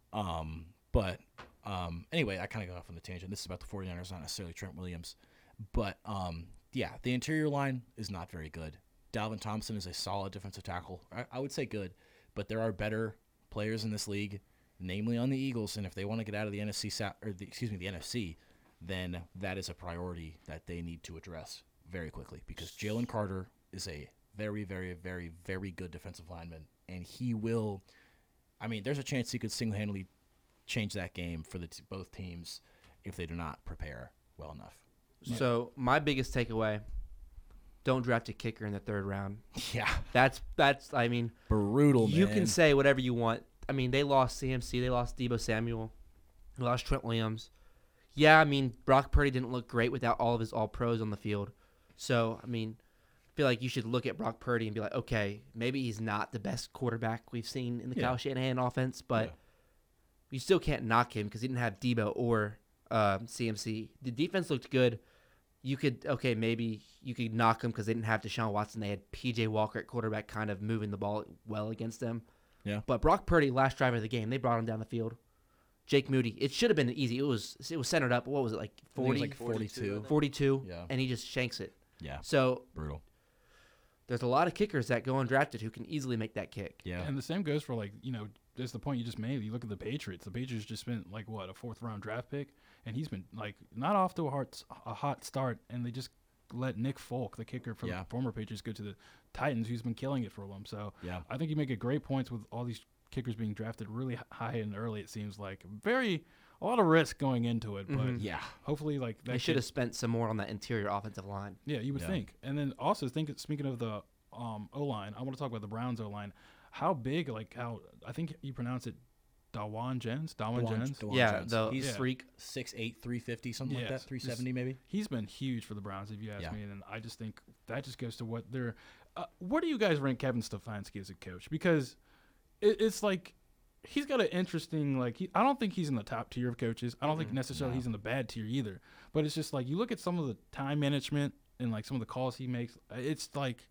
S3: Um, but um, anyway, I kind of got off on the tangent. This is about the 49ers, not necessarily Trent Williams. But um, yeah, the interior line is not very good. Dalvin Thompson is a solid defensive tackle. I, I would say good, but there are better players in this league, namely on the Eagles. And if they want to get out of the N F C South, or the, excuse me, the N F C, then that is a priority that they need to address very quickly, because Jalen Carter is a very, very, very, very good defensive lineman, and he will. I mean, there's a chance he could single-handedly change that game for the t- both teams if they do not prepare well enough.
S4: So my biggest takeaway: don't draft a kicker in the third round.
S3: Yeah,
S4: That's that's. I mean,
S3: brutal.
S4: you
S3: man.
S4: can say whatever you want. I mean, they lost C M C, they lost Deebo Samuel, they lost Trent Williams. Yeah, I mean, Brock Purdy didn't look great without all of his All Pros on the field. So I mean, I feel like you should look at Brock Purdy and be like, okay, maybe he's not the best quarterback we've seen in the
S3: Yeah.
S4: Kyle Shanahan offense, but
S3: Yeah.
S4: you still can't knock him because he didn't have Deebo or um, C M C. The defense looked good. You could, okay, maybe you could knock him because they didn't have Deshaun Watson. They had P J Walker at quarterback kind of moving the ball well against them.
S3: Yeah.
S4: But Brock Purdy, last drive of the game, they brought him down the field. Jake Moody, it should have been easy. It was it was centered up. What was it, like
S3: I think it was
S4: forty,
S3: like forty-two.
S4: forty-two?
S3: Yeah.
S4: And he just shanks it.
S3: Yeah,
S4: So
S3: brutal.
S4: there's a lot of kickers that go undrafted who can easily make that kick.
S3: Yeah,
S2: And the same goes for, like, you know, just the point you just made. You look at the Patriots. The Patriots just spent, like, what, a fourth round draft pick? And he's been, like, not off to a, hard, a hot start. And they just let Nick Folk, the kicker for
S3: Yeah.
S2: the former Patriots, go to the Titans, who's been killing it for them. So
S3: yeah.
S2: I think you make a great points with all these kickers being drafted really h- high and early, it seems like. Very, a lot of risk going into it. But
S4: Mhm.
S3: Yeah.
S2: hopefully, like, that
S4: They should
S2: kid-
S4: have spent some more on that interior offensive line.
S2: Yeah, you would
S3: Yeah.
S2: think. And then also think speaking of the um, O line, I want to talk about the Browns O line. How big, like how I think you pronounce it, Dawan Jens, Dawan
S3: Dewan-
S2: Jens.
S3: Dewan
S4: Yeah,
S3: Jones.
S4: the
S3: he's
S2: Yeah.
S3: freak six eight, three fifty, something like that,
S2: Yes.
S3: three seventy maybe.
S2: He's been huge for the Browns, if you ask
S3: Yeah.
S2: me. And I just think that just goes to what they're. Uh, where do you guys rank Kevin Stefanski as a coach? Because it, it's like he's got an interesting, like he, I don't think he's in the top tier of coaches. I don't think necessarily
S3: No.
S2: he's in the bad tier either. But it's just like you look at some of the time management and like some of the calls he makes. It's like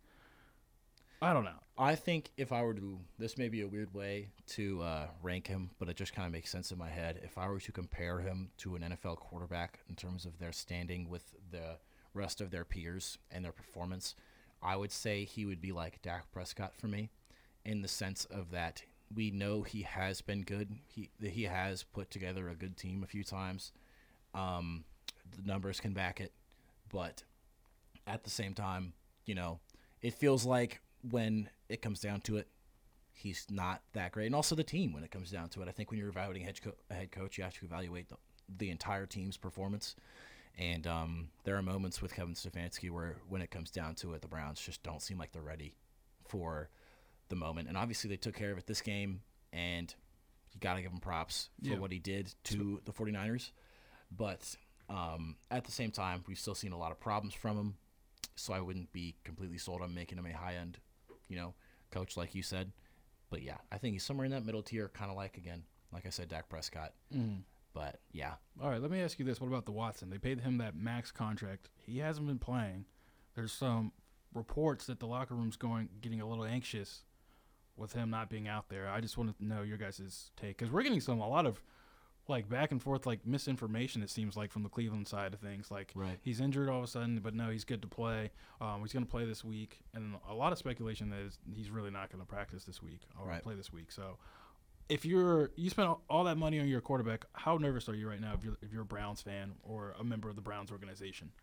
S2: I don't know.
S3: I think if I were to, this may be a weird way to uh, rank him, but it just kind of makes sense in my head. If I were to compare him to an N F L quarterback in terms of their standing with the rest of their peers and their performance, I would say he would be like Dak Prescott for me, in the sense of that we know he has been good. He that he has put together a good team a few times. Um, the numbers can back it, but at the same time, you know, it feels like when it comes down to it, he's not that great. And also the team, when it comes down to it. I think when you're evaluating a head, co- a head coach, you have to evaluate the, the entire team's performance. And um, there are moments with Kevin Stefanski where when it comes down to it, the Browns just don't seem like they're ready for the moment. And obviously they took care of it this game, and you got to give him props for
S2: Yeah.
S3: what he did to the 49ers. But um, at the same time, we've still seen a lot of problems from him. So I wouldn't be completely sold on making him a high-end, you know, coach like you said. But, yeah, I think he's somewhere in that middle tier, kind of like, again, like I said, Dak Prescott. But, yeah.
S2: All right, let me ask you this. What about the Watson? They paid him that max contract. He hasn't been playing. There's some reports that the locker room's going getting a little anxious with him not being out there. I just wanted to know your guys' take, because we're getting some a lot of like back and forth like misinformation, it seems like, from the Cleveland side of things. Like
S3: Right.
S2: he's injured all of a sudden, but no, he's good to play. Um, he's going to play this week, and a lot of speculation that is he's really not going to practice this week or
S3: Right.
S2: play this week. So if you're you spent all- all that money on your quarterback, how nervous are you right now if you're if you're a Browns fan or a member of the Browns organization?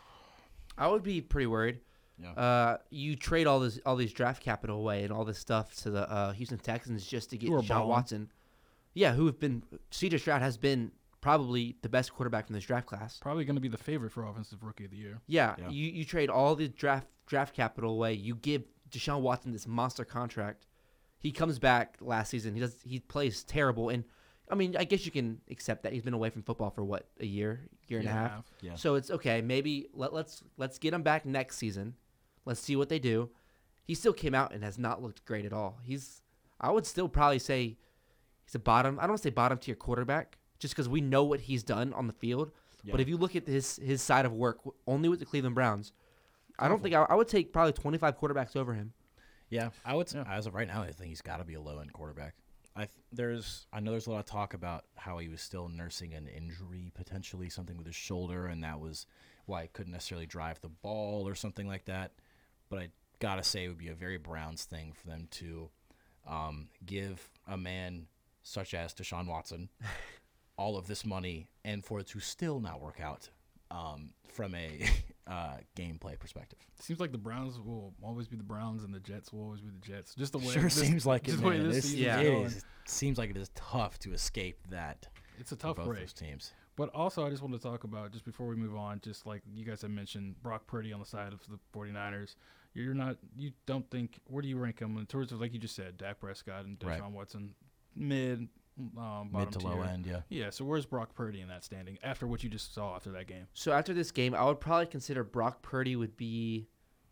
S4: I would be pretty worried.
S3: Yeah.
S4: Uh, you trade all this all these draft capital away and all this stuff to the uh, Houston Texans just to get
S2: Who are
S4: Deshaun
S2: balling.
S4: Watson. Yeah, who have been C J Stroud has been probably the best quarterback in this draft class.
S2: Probably going to be the favorite for offensive rookie of the year.
S4: Yeah,
S3: Yeah.
S4: you you trade all the draft draft capital away. You give Deshaun Watson this monster contract. He comes back last season. He does. He plays terrible, and I mean, I guess you can accept that he's been away from football for what, a year, year and a half.
S3: Yeah.
S4: So it's okay. Maybe let, let's let's get him back next season. Let's see what they do. He still came out and has not looked great at all. He's, I would still probably say, he's a bottom. I don't want to say bottom tier quarterback, just because we know what he's done on the field.
S3: Yeah.
S4: But if you look at his his side of work, only with the Cleveland Browns, I don't think I, I would take probably twenty-five quarterbacks over him.
S3: Yeah, I would.
S2: Yeah.
S3: As of right now, I think he's got to be a low end quarterback. I th- there's I know there's a lot of talk about how he was still nursing an injury, potentially something with his shoulder, and that was why he couldn't necessarily drive the ball or something like that. But I gotta say, it would be a very Browns thing for them to um, give a man such as Deshaun Watson all of this money and for it to still not work out um, from a uh, gameplay perspective.
S2: Seems like the Browns will always be the Browns and the Jets will always be the Jets. Just the way
S3: Sure
S2: this,
S3: seems like it,
S2: just the way
S3: man.
S2: this
S3: It's-
S2: season's
S4: yeah.
S3: it
S2: going.
S3: is. It seems like it is tough to escape that.
S2: It's a
S3: for
S2: tough
S3: both
S2: break.
S3: those teams.
S2: But also, I just want to talk about, just before we move on, just like you guys have mentioned, Brock Purdy on the side of the 49ers. You're not, you don't think, where do you rank him in terms of, like you just said, Dak Prescott and Deshaun
S3: Right.
S2: Watson, mid, um, bottom
S3: Mid to
S2: tier.
S3: low end, yeah.
S2: Yeah, so where's Brock Purdy in that standing after what you just saw after that game?
S4: So after this game, I would probably consider Brock Purdy would be,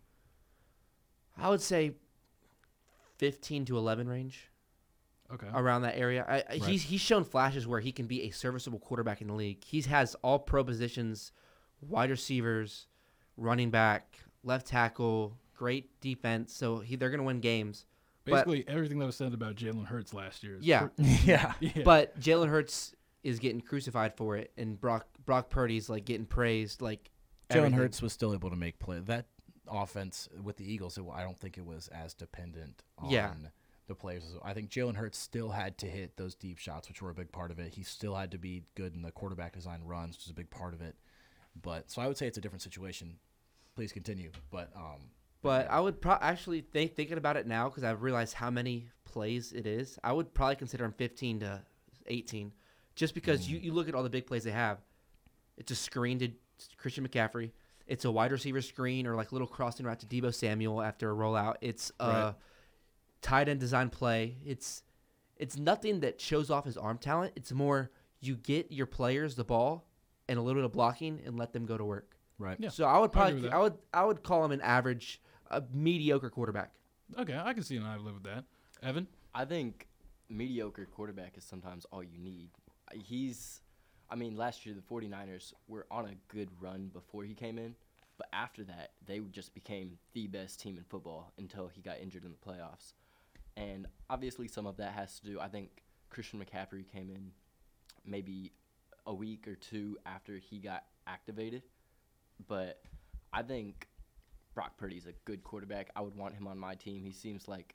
S4: I would say, fifteen to eleven range.
S2: Okay.
S4: Around that area. I, I
S3: Right.
S4: He's he's shown flashes where he can be a serviceable quarterback in the league. He has all pro positions, wide receivers, running back, left tackle, great defense. So he they're gonna win games. But-
S2: Basically, everything that was said about Jalen Hurts last year. Is
S4: Yeah.
S2: per-
S3: yeah.
S2: yeah.
S4: But Jalen Hurts is getting crucified for it, and Brock Brock Purdy's like getting praised. Like
S3: Jalen
S4: everything.
S3: Hurts was still able to make play. That offense with the Eagles, it, I don't think it was as dependent on
S4: Yeah.
S3: the players. I think Jalen Hurts still had to hit those deep shots, which were a big part of it. He still had to be good in the quarterback design runs, which is a big part of it. But so I would say it's a different situation. Please continue. But um,
S4: But I would pro- actually think thinking about it now because I've realized how many plays it is. I would probably consider him fifteen to eighteen, just because you, you look at all the big plays they have. It's a screen to Christian McCaffrey. It's a wide receiver screen or like little crossing route to Deebo Samuel after a rollout. It's a
S3: Right.
S4: tight end design play. It's it's nothing that shows off his arm talent. It's more you get your players the ball and a little bit of blocking and let them go to work.
S3: right.
S2: Yeah.
S4: So I would
S2: I agree
S4: probably
S2: with
S4: I,
S2: that.
S4: would I would call him an average, a mediocre quarterback.
S2: Okay, I can see and I live with that. Evan?
S5: I think mediocre quarterback is sometimes all you need. He's, I mean, last year the 49ers were on a good run before he came in, but after that, they just became the best team in football until he got injured in the playoffs. And obviously some of that has to do, I think Christian McCaffrey came in maybe a week or two after he got activated, but I think Brock Purdy's a good quarterback. I would want him on my team. He seems like,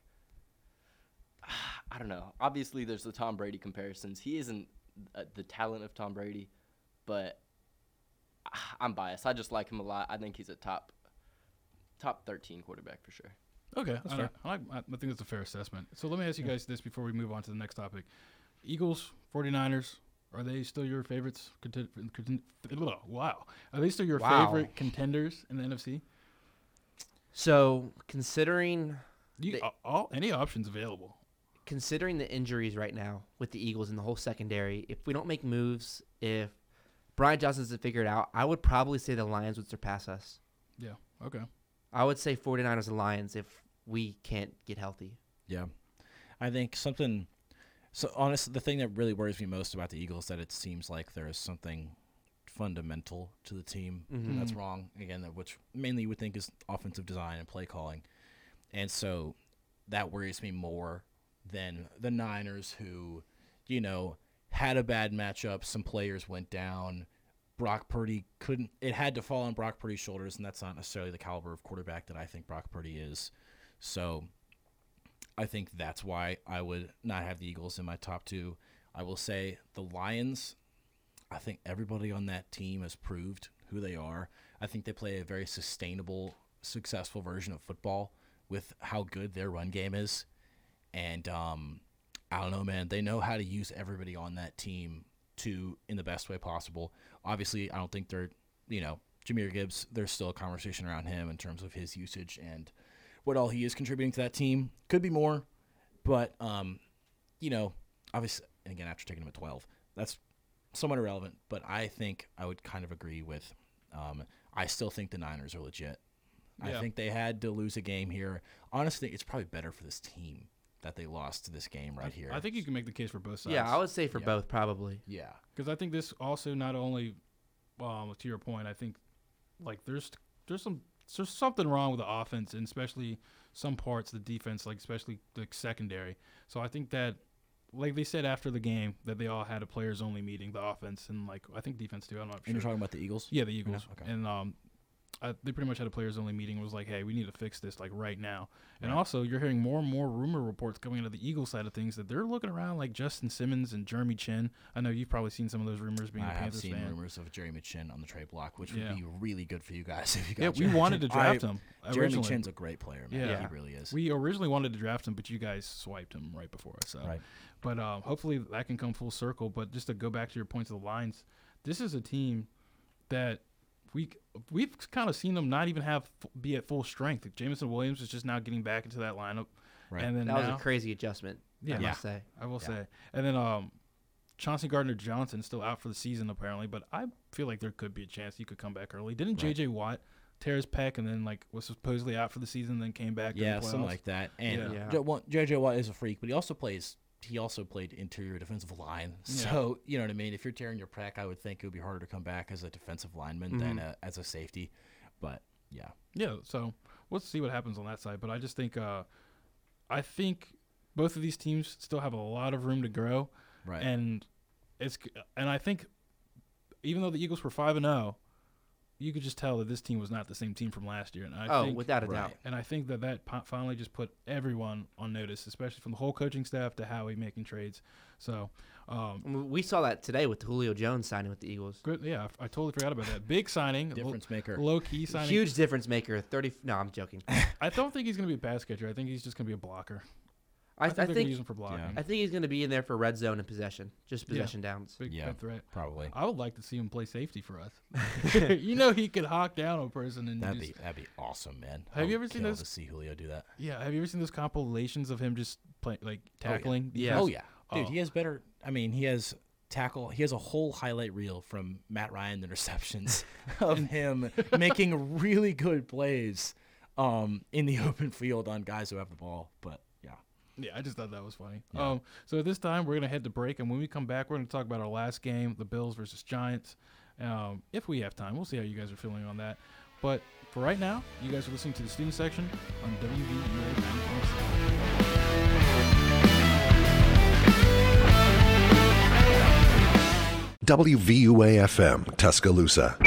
S5: I don't know. Obviously, there's the Tom Brady comparisons. He isn't uh, the talent of Tom Brady, but I'm biased. I just like him a lot. I think he's a top top thirteen quarterback for sure.
S2: Okay,
S3: That's
S2: I,
S3: fair.
S2: I, I think that's a fair assessment. So let me ask you guys this before we move on to the next topic. Eagles, 49ers, are they still your favorites? Content, content, wow. Are they still your
S4: Wow.
S2: favorite contenders in the N F C?
S4: So considering
S2: You,
S4: They-
S2: all, all any options available.
S4: considering the injuries right now with the Eagles and the whole secondary, if we don't make moves, if Brian Johnson doesn't figure it out, I would probably say the Lions would surpass us.
S2: Yeah. Okay.
S4: I would say 49ers and Lions if we can't get healthy.
S3: Yeah. I think something so honestly the thing that really worries me most about the Eagles is that it seems like there is something fundamental to the team
S4: Mhm.
S3: that's wrong. Again, that which mainly you would think is offensive design and play calling. And so that worries me more than the Niners who, you know, had a bad matchup, some players went down. Brock Purdy couldn't it had to fall on Brock Purdy's shoulders, and that's not necessarily the caliber of quarterback that I think Brock Purdy is. So I think that's why I would not have the Eagles in my top two. I will say the Lions, I think everybody on that team has proved who they are. I think they play a very sustainable, successful version of football with how good their run game is. And um, I don't know, man. They know how to use everybody on that team to in the best way possible. Obviously, I don't think they're, you know, Jahmyr Gibbs, there's still a conversation around him in terms of his usage and what all he is contributing to that team. Could be more, but um, you know, obviously, and again, after taking him at twelve, that's somewhat irrelevant. But I think I would kind of agree with. Um, I still think the Niners are legit.
S2: Yeah.
S3: I think they had to lose a game here. Honestly, it's probably better for this team that they lost this game right here.
S2: I think you can make the case for both sides.
S4: Yeah, I would say for
S3: Yeah.
S4: both probably.
S3: Yeah.
S2: Because I think this also not only, um, to your point, I think like there's there's some there's something wrong with the offense and especially some parts of the defense, like especially the secondary. So I think that, like they said after the game, that they all had a players only meeting, the offense and like I think defense too. I'm not
S3: And you're
S2: sure.
S3: talking about the Eagles?
S2: Yeah, the Eagles.
S3: Okay.
S2: And um, I, they pretty much had a players only meeting. It was like, hey, we need to fix this like right now. And
S3: Right.
S2: also, you're hearing more and more rumor reports coming out of the Eagles side of things that they're looking around like Justin Simmons and Jeremy Chin. I know you've probably seen some of those rumors being
S3: I
S2: a
S3: have
S2: Panthers
S3: seen
S2: fan.
S3: rumors of Jeremy Chin on the trade block, which
S2: Yeah.
S3: would be really good for you guys if you got
S2: Yeah, we
S3: Jeremy
S2: wanted to
S3: Chin.
S2: draft
S3: I-
S2: him
S3: Jeremy
S2: originally.
S3: Chin's a great player, man.
S2: Yeah.
S3: He really is.
S2: We originally wanted to draft him, but you guys swiped him right before us. So.
S3: Right.
S2: But um, hopefully that can come full circle. But just to go back to your points of the lines, this is a team that we we've kind of seen them not even have be at full strength. Jameson Williams is just now getting back into that lineup,
S3: Right.
S2: and then
S4: That
S2: now,
S4: was a crazy adjustment.
S2: Yeah.
S4: I
S3: Yeah.
S4: must say.
S2: I will
S3: Yeah.
S2: say, and then um, Chauncey Gardner Johnson still out for the season apparently, but I feel like there could be a chance he could come back early. Didn't J J Watt tear his pec and then like was supposedly out for the season, then came back? in
S3: Yeah,
S2: the
S3: something
S2: playoffs?
S3: like that. And
S4: Yeah.
S3: J- well, J J Watt is a freak, but he also plays. He also played interior defensive line. So you know what I mean. If you're tearing your pec, I would think it would be harder to come back as a defensive lineman than a, as a safety. But yeah,
S2: Yeah, so we'll see what happens on that side. But I just think, uh, I think both of these teams still have a lot of room to grow,
S3: right.
S2: and it's and I think even though the Eagles were five and zero, you could just tell that this team was not the same team from last year. And I
S4: Oh,
S2: think,
S4: without a
S3: right.
S4: doubt.
S2: and I think that that po- finally just put everyone on notice, especially from the whole coaching staff to Howie making trades. So, um,
S4: I mean, we saw that today with Julio Jones signing with the Eagles.
S2: good, yeah, I, I totally forgot about that big signing,
S3: Difference maker.
S2: low key signing.
S4: Huge difference maker. Thirty. No, I'm joking.
S2: I don't think he's going to be a pass catcher. I think he's just going to be a blocker.
S4: I,
S2: I
S4: I
S2: think they're going to
S4: think
S2: use him for blocking.
S3: Yeah.
S4: I think he's going to be in there for red zone and possession, just
S2: Yeah.
S4: possession downs.
S2: Big,
S3: Yeah.
S2: big threat.
S3: Probably.
S2: I would like to see him play safety for us. You know, he could hawk down a person and
S3: That'd
S2: just,
S3: be that'd be awesome, man.
S2: Have
S3: I
S2: you
S3: would
S2: ever seen
S3: kill
S2: those-
S3: To see Julio do that.
S2: yeah. Have you ever seen those compilations of him just play like
S3: Oh, yeah.
S2: tackling?
S4: Yeah.
S2: defense?
S3: Oh yeah, dude.
S2: Oh.
S3: He has better. I mean, he has tackle. He has a whole highlight reel from Matt Ryan interceptions of him making really good plays um, in the open field on guys who have the ball. But yeah,
S2: Yeah, I just thought that was funny.
S3: Yeah.
S2: Um, so at this time, we're gonna head to break, and when we come back, we're gonna talk about our last game, the Bills versus Giants. Um, if we have time, we'll see how you guys are feeling on that. But for right now, you guys are listening to the student section on W V U A ninety point seven.
S1: W V U A F M, Tuscaloosa.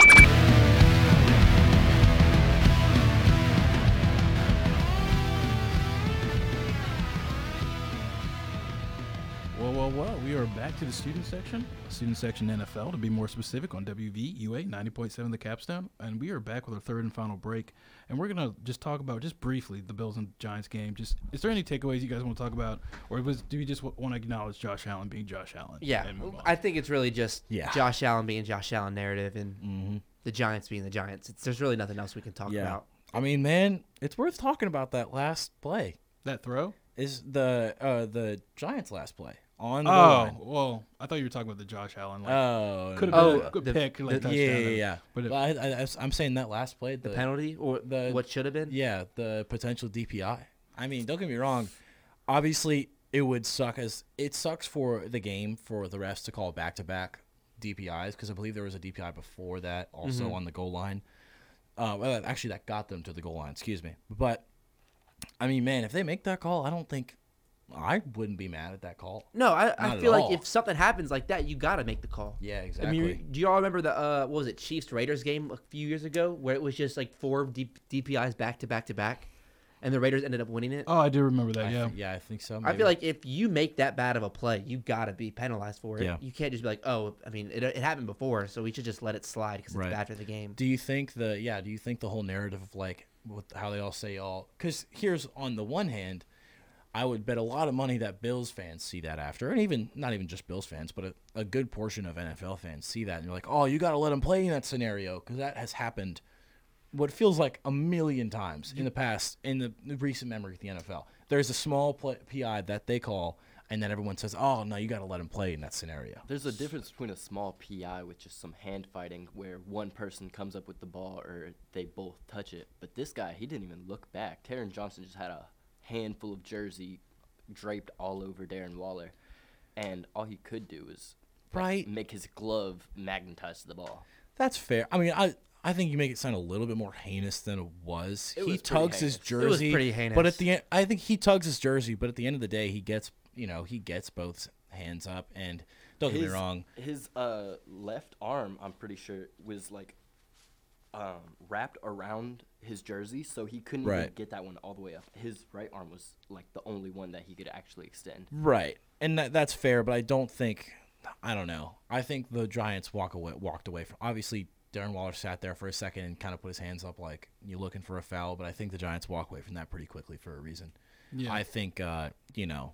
S2: Well, well, well, we are back to the student section, student section N F L to be more specific on W V U A ninety point seven The Capstone, and we are back with our third and final break, and we're going to just talk about, just briefly, the Bills and Giants game. Just, is there any takeaways you guys want to talk about, or was, do you just w- want to acknowledge Josh Allen being Josh Allen?
S4: Yeah,
S2: and move on?
S4: I think it's really just
S3: Yeah.
S4: Josh Allen being Josh Allen narrative and
S3: mm-hmm.
S4: the Giants being the Giants. It's, there's really nothing else we can talk
S3: Yeah.
S4: about.
S3: I mean, man, it's worth talking about that last play.
S2: That throw?
S3: Is the uh, the Giants' last play on the goal
S2: Oh,
S3: line.
S2: well, I thought you were talking about the Josh Allen. Like,
S3: Oh,
S2: could have
S3: no.
S2: been
S4: Oh,
S2: a good
S4: the-
S2: pick. Like
S3: The-
S2: touchdown,
S3: yeah, yeah,
S2: and-
S3: yeah.
S2: But it,
S3: Well, I, I, I'm saying that last play,
S4: The
S3: the,
S4: penalty or
S3: the-
S4: what should have been.
S3: yeah, the potential D P I. I mean, don't get me wrong. Obviously, it would suck as it sucks for the game for the refs to call back to back D P Is because I believe there was a D P I before that also
S4: Mhm.
S3: on the goal line. Uh, well, actually, that got them to the goal line. Excuse me. But I mean, man, if they make that call, I don't think I wouldn't be mad at that call.
S4: No, I,
S3: Not
S4: I
S3: at
S4: feel like
S3: all.
S4: if something happens like that, you got to make the call.
S3: Yeah,
S4: I
S3: exactly.
S4: mean, do you all remember the uh, what was it, Chiefs Raiders game a few years ago where it was just like four D- DPIs back to back to back, and the Raiders ended up winning it?
S2: oh, I do remember that,
S3: I
S2: yeah.
S3: thi- yeah, I think so.
S4: I
S3: maybe.
S4: feel like if you make that bad of a play, you got to be penalized for it.
S3: Yeah.
S4: You can't just be like, oh, I mean, it, it happened before, so we should just let it slide because it's
S3: Right.
S4: bad for the game.
S3: Do you think the yeah? Do you think the whole narrative of like with how they all say all? Because here's on the one hand, I would bet a lot of money that Bills fans see that after, and even not even just Bills fans, but a, a good portion of N F L fans see that, and you're like, oh, you got to let them play in that scenario because that has happened what feels like a million times in the past, in the, the recent memory of the N F L. There's a small play, P I that they call, and then everyone says, oh, no, you got to let him play in that scenario.
S5: There's a difference between a small P I with just some hand fighting where one person comes up with the ball or they both touch it. But this guy, he didn't even look back. Taron Johnson just had a handful of jersey draped all over Darren Waller. And all he could do was like,
S3: Right.
S5: make his glove magnetize the ball.
S3: That's fair. I mean, I I think you make it sound a little bit more heinous than it was.
S5: It
S3: he
S5: was pretty
S3: tugs his
S5: heinous.
S3: jersey.
S4: It was pretty heinous.
S3: But at the end, I think he tugs his jersey. But at the end of the day, he gets you know he gets both hands up. And don't get me
S5: His-
S3: wrong.
S5: His uh, left arm, I'm pretty sure, was like um, wrapped around his jersey, so he couldn't even
S3: Right.
S5: get that one all the way up. His right arm was like the only one that he could actually extend.
S3: Right, and that that's fair. But I don't think. I don't know. I think the Giants walk away walked away from. Obviously, Darren Waller sat there for a second and kind of put his hands up like you're looking for a foul. But I think the Giants walk away from that pretty quickly for a reason.
S2: Yeah.
S3: I think uh, you know,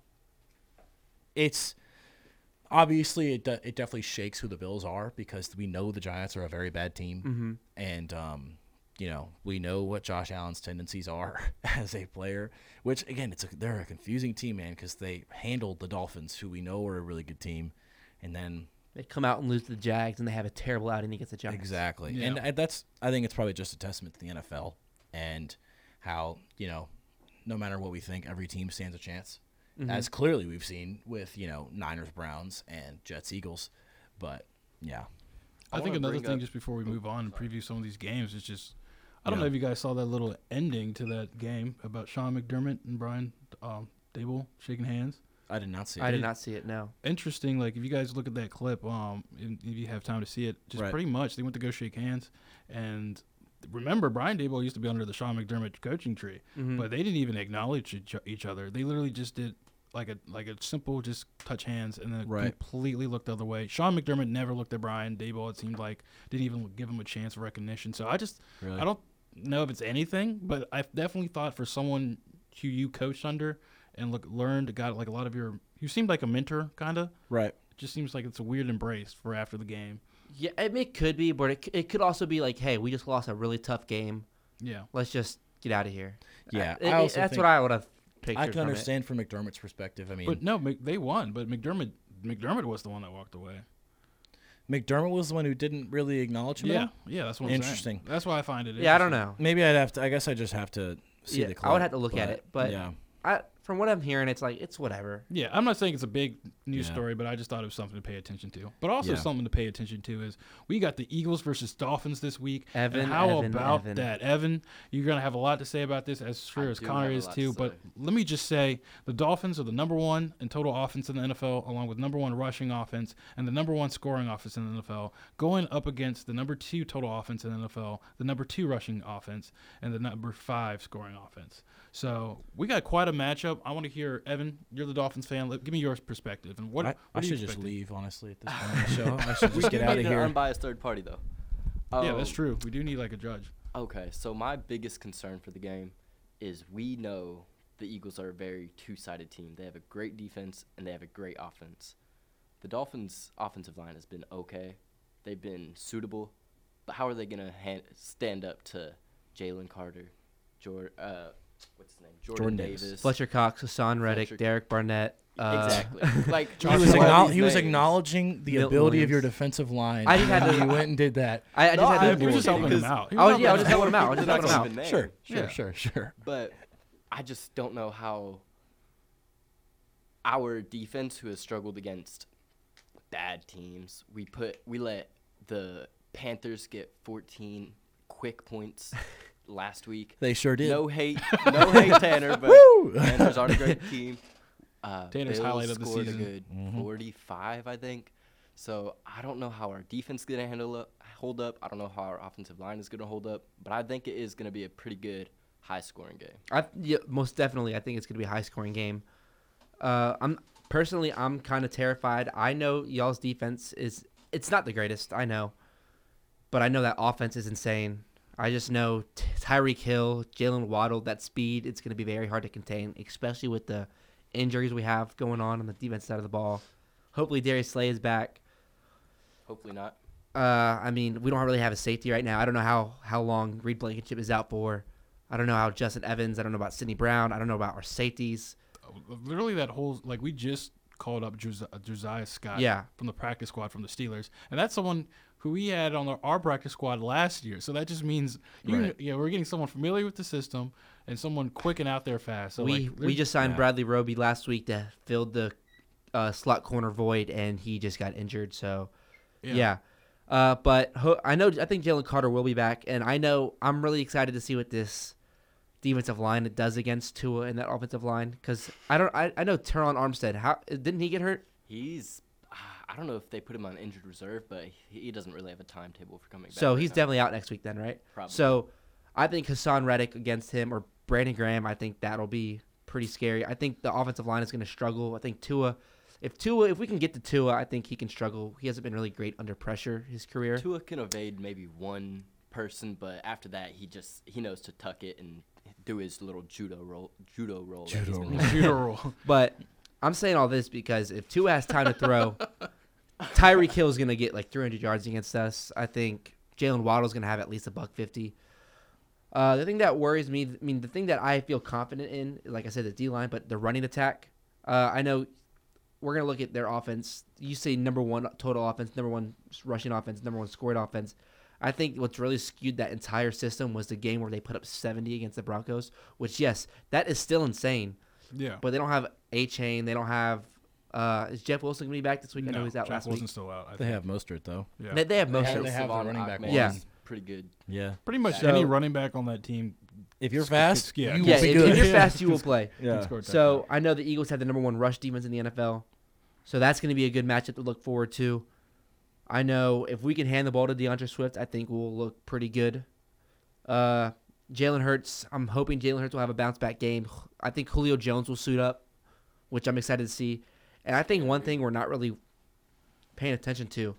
S3: it's obviously it de- it definitely shakes who the Bills are because we know the Giants are a very bad team,
S4: Mm-hmm.
S3: and um, you know we know what Josh Allen's tendencies are as a player. Which again, it's a, they're a confusing team, man, because they handled the Dolphins, who we know are a really good team, and then
S4: They come out and lose to the Jags, and they have a terrible outing against the Giants.
S3: exactly,
S2: Yeah.
S3: and uh, that's I think it's probably just a testament to the N F L and how you know no matter what we think, every team stands a chance.
S4: Mhm.
S3: As clearly we've seen with, you know, Niners, Browns, and Jets, Eagles. But, yeah.
S2: I,
S5: I
S2: think
S5: wanna
S2: another
S5: bring
S2: thing,
S5: up-
S2: just before we move on and preview some of these games, is just I don't
S3: Yeah.
S2: know if you guys saw that little ending to that game about Sean McDermott and Brian um, Dable shaking hands.
S3: I did not see
S4: I
S3: it.
S4: did not see it, no.
S2: Interesting, like if you guys look at that clip, um, and if you have time to see it, just
S3: Right.
S2: pretty much they went to go shake hands, and remember Brian Dable used to be under the Sean McDermott coaching tree,
S4: Mhm.
S2: but they didn't even acknowledge each, each other. They literally just did like a like a simple just touch hands and then
S3: Right.
S2: completely looked the other way. Sean McDermott never looked at Brian Dable. It seemed like didn't even give him a chance of recognition. So I just
S3: Really?
S2: I don't know if it's anything, but I've definitely thought for someone who you coached under and look learned got like a lot of your you seemed like a mentor kind of.
S3: Right.
S2: It just seems like it's a weird embrace for after the game.
S4: Yeah, I mean, it could be, but it, c- it could also be like, hey, we just lost a really tough game.
S2: Yeah.
S4: Let's just get out of here.
S3: Yeah,
S4: Uh,
S3: I
S4: it-
S3: also
S4: that's
S3: think-
S4: what I would have pictured.
S3: I can
S4: from it.
S3: understand from McDermott's perspective. I mean,
S2: But no, Mc- they won, but McDermott McDermott was the one that walked away.
S3: McDermott was the one who didn't really acknowledge him.
S2: Yeah,
S3: though?
S2: yeah, that's what I'm
S3: Interesting.
S2: saying. That's why I find it.
S4: Yeah, I don't
S2: interesting.
S4: know.
S3: Maybe I'd have to. I guess I just have to see
S4: Yeah,
S3: the clip.
S4: I would have to look at
S3: but,
S4: it, but
S3: yeah.
S4: I, from what I'm hearing, it's like it's whatever.
S2: Yeah, I'm not saying it's a big news
S3: Yeah.
S2: story, but I just thought it was something to pay attention to. But also
S3: Yeah.
S2: something to pay attention to is we got the Eagles versus Dolphins this week.
S4: Evan,
S2: and how
S4: Evan,
S2: about
S4: Evan.
S2: that, Evan? You're gonna have a lot to say about this, as sure
S5: I
S2: as
S5: do
S2: Connor
S5: have a
S2: is
S5: lot to
S2: too.
S5: say.
S2: But let me just say, the Dolphins are the number one in total offense in the N F L, along with number one rushing offense and the number one scoring offense in the N F L, going up against the number two total offense in the N F L, the number two rushing offense, and the number five scoring offense. So we got quite a matchup. I want to hear, Evan, you're the Dolphins fan. Let, give me your perspective. And what,
S3: I,
S2: what
S3: I
S2: are you
S3: should just
S2: expecting?
S3: leave, honestly, at this point in the show. I should
S5: We
S3: just
S5: do
S3: get out
S5: need
S3: of
S5: an
S3: here.
S5: unbiased third party, though.
S2: Yeah, that's
S5: Um,
S2: true. We do need like a judge.
S5: Okay, so my biggest concern for the game is we know the Eagles are a very two-sided team. They have a great defense and they have a great offense. The Dolphins' offensive line has been okay. They've been suitable, but how are they going to ha- stand up to Jalen Carter, Jor- uh, what's his name, Jordan,
S3: Jordan
S5: Davis?
S3: Davis.
S4: Fletcher Cox, Hassan Reddick,
S5: Fletcher-
S4: Derek Barnett. Uh,
S5: Exactly. Like
S3: He
S2: Josh
S3: was,
S2: Allen.
S3: acknowl-
S5: these
S3: he was
S5: names.
S3: acknowledging the
S4: Milton
S3: ability of your
S4: Williams.
S3: defensive line.
S4: I just had
S3: and
S4: to-
S3: you went and did that.
S4: I, I just
S5: No,
S4: had
S5: I
S4: to.
S2: He was just helping him
S5: because-
S2: out. He
S4: I was,
S2: helping
S4: yeah, I
S2: him
S4: was just
S2: out.
S4: helping him out. I was just
S5: They're
S4: helping
S5: not
S4: him
S5: gonna
S4: out.
S5: even name.
S3: Sure, sure,
S2: Yeah.
S3: sure, sure.
S5: But I just don't know how our defense, who has struggled against bad teams, we put we let the Panthers get fourteen quick points last week.
S3: They sure did.
S5: No hate, no hate, Tanner, but
S3: Woo!
S5: Panthers are a great team. Uh,
S2: Tanner's
S5: Bills
S2: highlight of the
S5: scored
S2: season.
S5: a good
S3: Mhm.
S5: forty-five, I think. So I don't know how our defense is gonna handle up, hold up. I don't know how our offensive line is gonna hold up, but I think it is gonna be a pretty good, high-scoring game.
S4: I yeah, most definitely. I think it's gonna be a high scoring game. Uh, I'm personally, I'm kind of terrified. I know y'all's defense is it's not the greatest. I know, but I know that offense is insane. I just know T- Tyreek Hill, Jalen Waddle, that speed. It's gonna be very hard to contain, especially with the injuries we have going on on the defense side of the ball. Hopefully, Darius Slay is back.
S5: Hopefully not.
S4: Uh, I mean, we don't really have a safety right now. I don't know how, how long Reed Blankenship is out for. I don't know how Justin Evans. I don't know about Sidney Brown. I don't know about our safeties.
S2: Literally that whole like we just called up Josiah, Josiah Scott
S4: Yeah.
S2: from the practice squad from the Steelers, and that's someone who we had on our, our practice squad last year. So that just means you
S3: Right.
S2: yeah we're getting someone familiar with the system and someone quick and out there fast. So
S4: we
S2: like,
S4: we just signed
S3: yeah.
S4: Bradley Roby last week to fill the uh, slot corner void, and he just got injured. So yeah, uh, but ho- I know I think Jalen Carter will be back, and I know I'm really excited to see what this defensive line does against Tua in that offensive line, because I don't I, I know Teron Armstead. How didn't he get hurt?
S5: He's, I don't know if they put him on injured reserve, but he, he doesn't really have a timetable for coming back.
S4: So
S5: right
S4: he's
S5: now.
S4: definitely out next week then, right?
S5: Probably.
S4: So I think Hassan Reddick against him or Brandon Graham, I think that'll be pretty scary. I think the offensive line is going to struggle. I think Tua, if Tua, if we can get to Tua, I think he can struggle. He hasn't been really great under pressure his career.
S5: Tua can evade maybe one person, but after that, he just he knows to tuck it and do his little judo roll. Judo roll. that he's
S3: Judo
S5: been
S3: roll.
S5: doing.
S2: Judo roll.
S4: But I'm saying all this because if Tua has time to throw, Tyreek Hill is going to get like three hundred yards against us. I think Jalen Waddle is going to have at least a buck fifty. Uh, the thing that worries me, I mean, the thing that I feel confident in, like I said, the D line, but the running attack. Uh, I know we're going to look at their offense. You say number one total offense, number one rushing offense, number one scored offense. I think what's really skewed that entire system was the game where they put up seventy against the Broncos, which, yes, that is still insane.
S2: Yeah.
S4: But they don't have A-Chain. They don't have uh, – is Jeff Wilson going to be back this week? I know
S2: No,
S4: he's out
S2: Jeff
S4: last
S2: Wilson's
S4: week.
S2: still out. I
S3: They
S2: think.
S3: have Mostert though.
S2: Yeah.
S4: They, they have most
S3: Yeah,
S4: of
S3: they
S4: them.
S3: have the
S5: Savon
S3: running back
S5: Ahmed
S4: Yeah.
S5: is pretty good.
S3: Yeah.
S2: Pretty much
S4: So-
S2: any running back on that team.
S3: If you're
S2: It's-
S3: fast,
S2: yeah,
S3: you
S4: Yeah,
S3: will be
S4: if,
S3: good.
S4: if you're
S2: Yeah.
S4: fast, you will play.
S2: can
S3: yeah.
S2: score a
S4: So
S2: touchdown.
S4: I know the Eagles have the number one rush defense in the N F L. So that's going to be a good matchup to look forward to. I know if we can hand the ball to DeAndre Swift, I think we'll look pretty good. Uh, Jalen Hurts, I'm hoping Jalen Hurts will have a bounce back game. I think Julio Jones will suit up, which I'm excited to see. And I think one thing we're not really paying attention to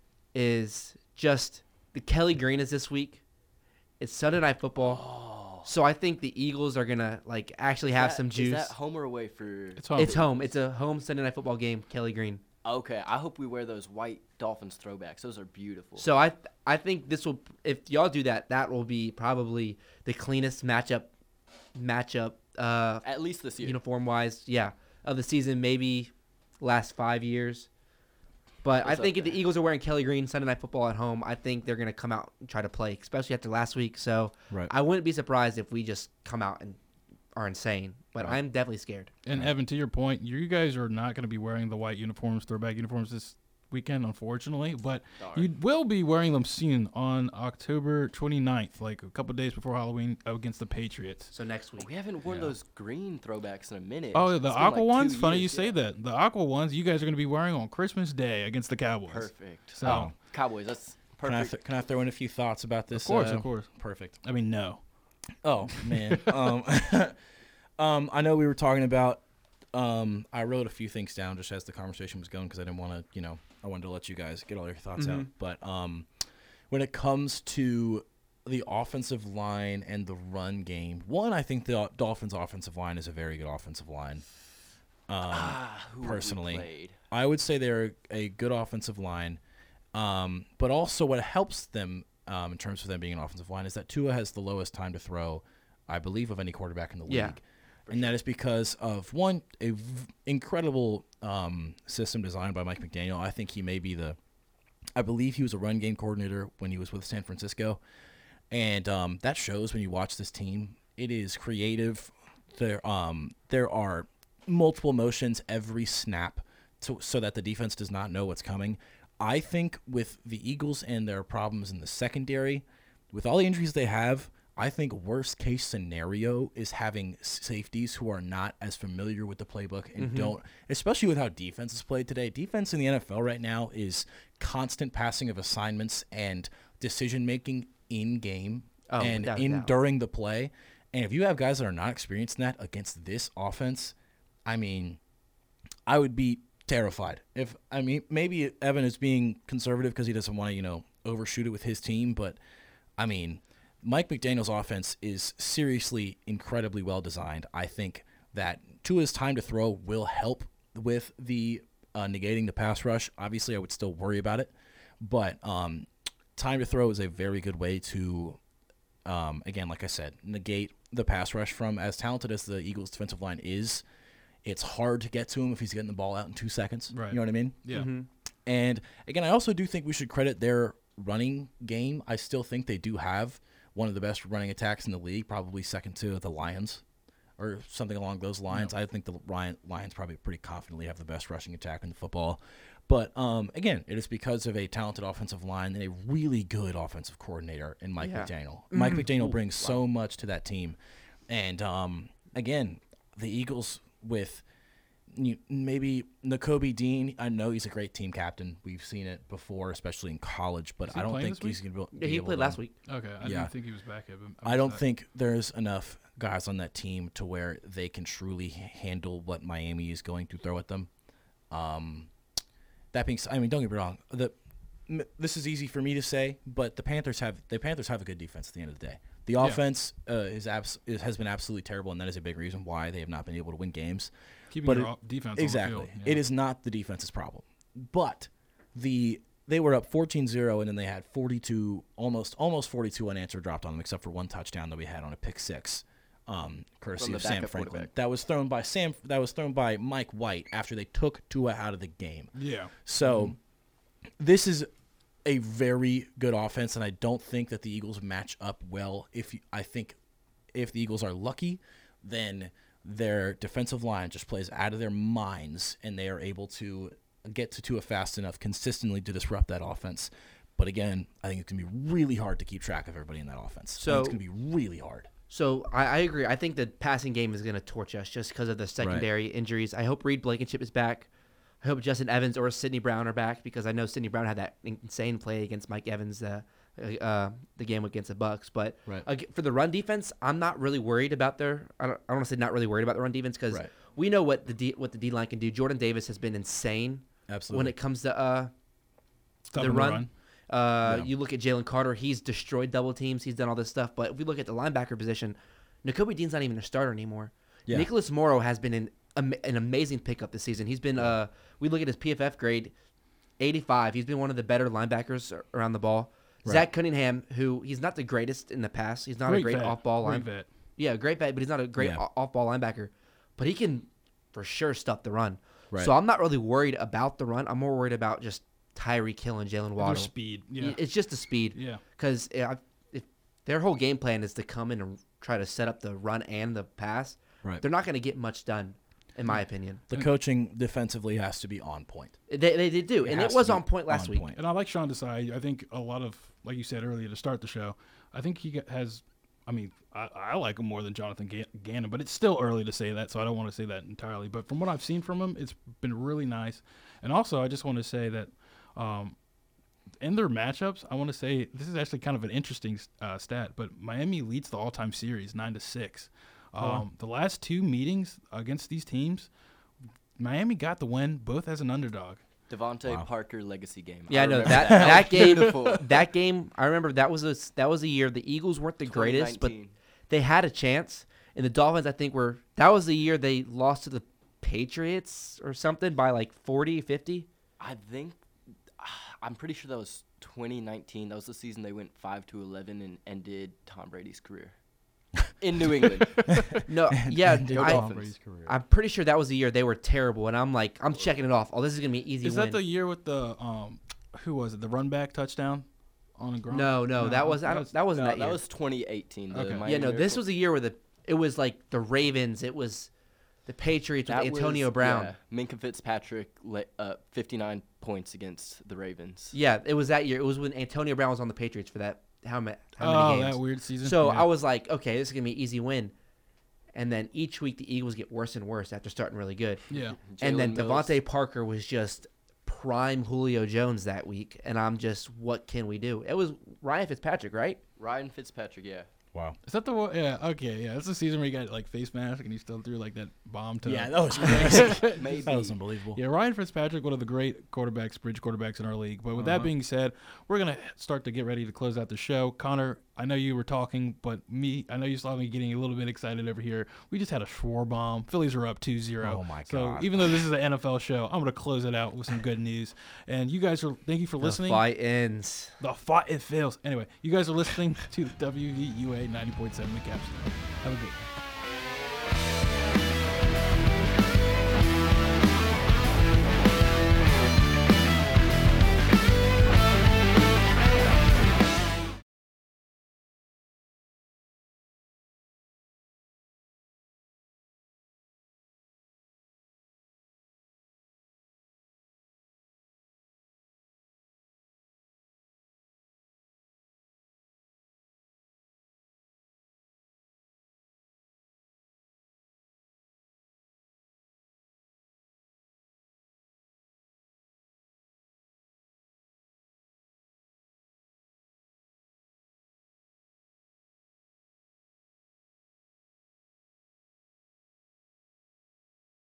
S4: is just the Kelly Green is this week. It's Sunday Night Football. So I think the Eagles are going to like actually have
S5: Is that-
S4: some juice.
S5: Is that home or away for?
S2: It's home.
S4: It's home. It's a home Sunday Night Football game, Kelly Green.
S5: Okay, I hope we wear those white Dolphins throwbacks. Those are beautiful.
S4: So I I think this will, if y'all do that, that will be probably the cleanest matchup matchup uh,
S5: At least this year.
S4: uniform wise, yeah, of the season, maybe last five years. But I
S5: What's
S4: think
S5: up
S4: if the
S5: there?
S4: Eagles are wearing Kelly Green Sunday Night Football at home, I think they're gonna come out and try to play, especially after last week. So
S3: Right.
S4: I wouldn't be surprised if we just come out and are insane. But
S3: Right.
S4: I'm definitely scared.
S2: And Evan, to your point, you guys are not going to be wearing the white uniforms, throwback uniforms this weekend, unfortunately. But
S5: Darn.
S2: you will be wearing them soon on October twenty-ninth, like a couple days before Halloween against the Patriots.
S4: So next week.
S5: we haven't worn
S2: Yeah.
S5: those green throwbacks in a minute.
S2: Oh,
S5: It's
S2: the
S5: been
S2: aqua
S5: like two
S2: ones? Funny
S5: years,
S2: you say
S5: yeah.
S2: that. The aqua ones you guys are going to be wearing on Christmas Day against the Cowboys.
S5: Perfect.
S2: So,
S3: Oh.
S5: Cowboys. That's
S3: Can I,
S5: perfect.
S3: th- can I throw in a few thoughts about this?
S2: of course,
S3: uh,
S2: of course.
S3: Perfect.
S2: I mean, no.
S3: Oh man. um, um, I know we were talking about. Um, I wrote a few things down just as the conversation was going because I didn't want to, you know, I wanted to let you guys get all your thoughts out.
S4: Mhm.
S3: But um, when it comes to the offensive line and the run game, one, I think the Dolphins' offensive line is a very good offensive line. Um,
S5: ah, who have we
S3: personally.
S5: played?
S3: I would say they're a good offensive line, um, but also what helps them um, in terms of them being an offensive line is that Tua has the lowest time to throw, I believe, of any quarterback in the league.
S4: Yeah,
S3: And that is because of, one, a v- incredible um, system designed by Mike McDaniel. I think he may be the – I believe he was a run game coordinator when he was with San Francisco. And um, that shows when you watch this team. It is creative. There, um, there are multiple motions every snap to, so that the defense does not know what's coming. I think with the Eagles and their problems in the secondary, with all the injuries they have, I think worst case scenario is having safeties who are not as familiar with the playbook and
S4: Mhm.
S3: don't, especially with how defense is played today. Defense in the N F L right now is constant passing of assignments and decision making in game
S4: Oh,
S3: and
S4: without a
S3: in
S4: doubt.
S3: during the play. And if you have guys that are not experienced in that against this offense, I mean, I would be terrified. If I mean, maybe Evan is being conservative because he doesn't want to, you know, overshoot it with his team, but I mean, Mike McDaniel's offense is seriously incredibly well designed. I think that Tua's time to throw will help with the uh, negating the pass rush. Obviously, I would still worry about it, But um, time to throw is a very good way to, um, again, like I said, negate the pass rush from as talented as the Eagles' defensive line is. It's hard to get to him if he's getting the ball out in two seconds.
S2: Right.
S3: You know what I mean?
S2: Yeah.
S4: Mm-hmm.
S3: And, again, I also do think we should credit their running game. I still think they do have one of the best running attacks in the league, probably second to the Lions or something along those lines. I think the Lion, Lions probably pretty confidently have the best rushing attack in the football. But, um, again, it is because of a talented offensive line and a really good offensive coordinator in Mike
S4: Yeah.
S3: McDaniel. Mike McDaniel brings so much to that team. And, um, again, the Eagles with you, maybe Nakobe Dean, I know he's a great team captain. We've seen it before, especially in college, but
S2: Is he
S3: I don't
S2: playing
S3: think
S2: this week?
S3: he's going to be
S4: Yeah, he
S3: able
S4: played
S3: to-
S4: last week.
S2: Okay, I
S3: Yeah.
S2: didn't think he was back yet. But
S3: I don't
S2: missed that.
S3: think there's enough guys on that team to where they can truly handle what Miami is going to throw at them. Um, that being said, I mean, don't get me wrong. The m- this is easy for me to say, but the Panthers have the Panthers have a good defense at the end of the day. The
S2: Yeah.
S3: offense uh, is abs- is, has been absolutely terrible, and that is a big reason why they have not been able to win games.
S2: keeping
S3: but
S2: your
S3: it-
S2: off- defense
S3: Exactly.
S2: on the field.
S3: It is not the defense's problem. But the they were up fourteen zero, and then they had forty-two, almost almost forty-two unanswered dropped on them, except for one touchdown that we had on a pick six, um, courtesy
S5: From the
S3: of Sam
S5: backup
S3: Franklin.
S5: quarterback.
S3: That was thrown by Sam. That was thrown by Mike White after they took Tua out of the game.
S2: Yeah.
S3: So this is a very good offense, and I don't think that the Eagles match up well. If you, I think if the Eagles are lucky, then their defensive line just plays out of their minds, and they are able to get to Tua fast enough consistently to disrupt that offense. But again, I think it's going to be really hard to keep track of everybody in that offense. I think
S4: So-
S3: it's going to be really hard.
S4: So I, I agree. I think the passing game is going to torch us just because of the secondary injuries. I hope Reed Blankenship is back. I hope Justin Evans or Sidney Brown are back because I know Sidney Brown had that insane play against Mike Evans, uh, uh, the game against the Bucks. But
S3: Right.
S4: ag- for the run defense, I'm not really worried about their. I don't, I don't want to say not really worried about the run defense because
S3: Right.
S4: we know what the D, what the D line can do. Jordan Davis has been insane
S3: Absolutely.
S4: when it comes to uh,
S2: Stopping
S4: the run. Uh,
S3: Yeah.
S4: You look at Jalen Carter; he's destroyed double teams. He's done all this stuff. But if we look at the linebacker position, Nakobe Dean's not even a starter anymore.
S3: Yeah.
S4: Nicholas Morrow has been an am- an amazing pickup this season. He's been uh, we look at his P F F grade, eighty-five. He's been one of the better linebackers ar- around the ball.
S3: Right.
S4: Zach Cunningham, who he's not the greatest in the pass. He's not
S2: Great
S4: a great
S2: vet.
S4: off-ball
S2: Great
S4: line.
S2: vet.
S4: Yeah, great vet, but he's not a great
S3: Yeah.
S4: o- off-ball linebacker. But he can for sure stuff the run.
S3: Right.
S4: So I'm not really worried about the run. I'm more worried about just Tyreek Hill and Jalen
S2: Their
S4: Waddle.
S2: speed. Yeah.
S4: It's just the speed.
S2: Yeah.
S4: Because if their whole game plan is to come in and try to set up the run and the pass,
S3: Right.
S4: they're not going to get much done, in my opinion.
S3: The coaching defensively has to be on point.
S4: They, they, they do,
S3: It
S4: and
S3: has
S4: it was
S3: to be
S4: on point last
S3: on
S4: week.
S3: point.
S2: And I like Sean Desai. I think a lot of, like you said earlier to start the show, I think he has, I mean, I, I like him more than Jonathan Ga- Gannon, but it's still early to say that, so I don't want to say that entirely. But from what I've seen from him, it's been really nice. And also, I just want to say that um, in their matchups, I want to say this is actually kind of an interesting uh, stat, but Miami leads the all-time series nine to six. Um, The last two meetings against these teams, Miami got the win, both as an underdog.
S5: Devontae
S3: Wow.
S5: Parker legacy game.
S4: Yeah, I know
S5: remember
S4: that that
S5: was
S4: game.
S5: beautiful.
S4: That game, I remember that was a that was a year the Eagles weren't the greatest, but
S5: twenty nineteen.
S4: they had a chance. And the Dolphins, I think, were that was the year they lost to the Patriots or something by like forty, fifty.
S5: I think I'm pretty sure that was twenty nineteen. That was the season they went five to eleven and ended Tom Brady's career in New England.
S4: No, yeah,
S3: and
S5: Go
S4: I,
S5: Dolphins.
S4: I'm pretty sure that was the year they were terrible. And I'm like, I'm checking it off. Oh, this is gonna be an easy
S2: Is
S4: win.
S2: that the year with the um, who was it? The run back touchdown on the ground?
S4: no, no, that was I don't, that wasn't
S5: No,
S4: that
S5: that
S4: year.
S5: was twenty eighteen. The
S2: Okay.
S5: Miami
S4: yeah, no, this
S5: Miracle.
S4: was a year where the it was like the Ravens. It was the Patriots with
S5: That
S4: Antonio
S5: was-
S4: Brown.
S5: Yeah, Minkah Fitzpatrick let uh, fifty-nine points against the Ravens.
S4: Yeah, it was that year. It was when Antonio Brown was on the Patriots for that how many how
S2: Oh,
S4: many games.
S2: that weird season.
S4: So
S2: Yeah.
S4: I was like, okay, this is gonna be an easy win. And then each week the Eagles get worse and worse after starting really good.
S2: yeah.
S4: and then
S5: Jalen Mills.
S4: Devontae Parker was just prime Julio Jones that week. And I'm just, what can we do? It was Ryan Fitzpatrick, right?
S5: Ryan Fitzpatrick, yeah.
S3: Wow.
S2: Is that the one? Yeah, okay, yeah. That's the season where he got like face mask and he still threw like that bomb to.
S3: Yeah, that was crazy.
S5: Maybe.
S3: That was unbelievable.
S2: Yeah, Ryan Fitzpatrick, one of the great quarterbacks, bridge quarterbacks in our league. But with
S3: Uh-huh.
S2: that being said, we're gonna start to get ready to close out the show. Connor, I know you were talking, but me, I know you saw me getting a little bit excited over here. We just had a Schwar bomb. Phillies are up two zero.
S3: Oh, my
S2: So
S3: God.
S2: even though this is an N F L show, I'm gonna close it out with some good news. And you guys are, thank you for
S4: The
S2: listening.
S4: fight ends.
S2: The fight it fails. Anyway, you guys are listening to W V U A ninety point seven The Capstone. Have a good one.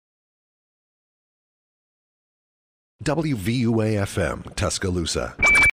S1: W V U A F M, Tuscaloosa.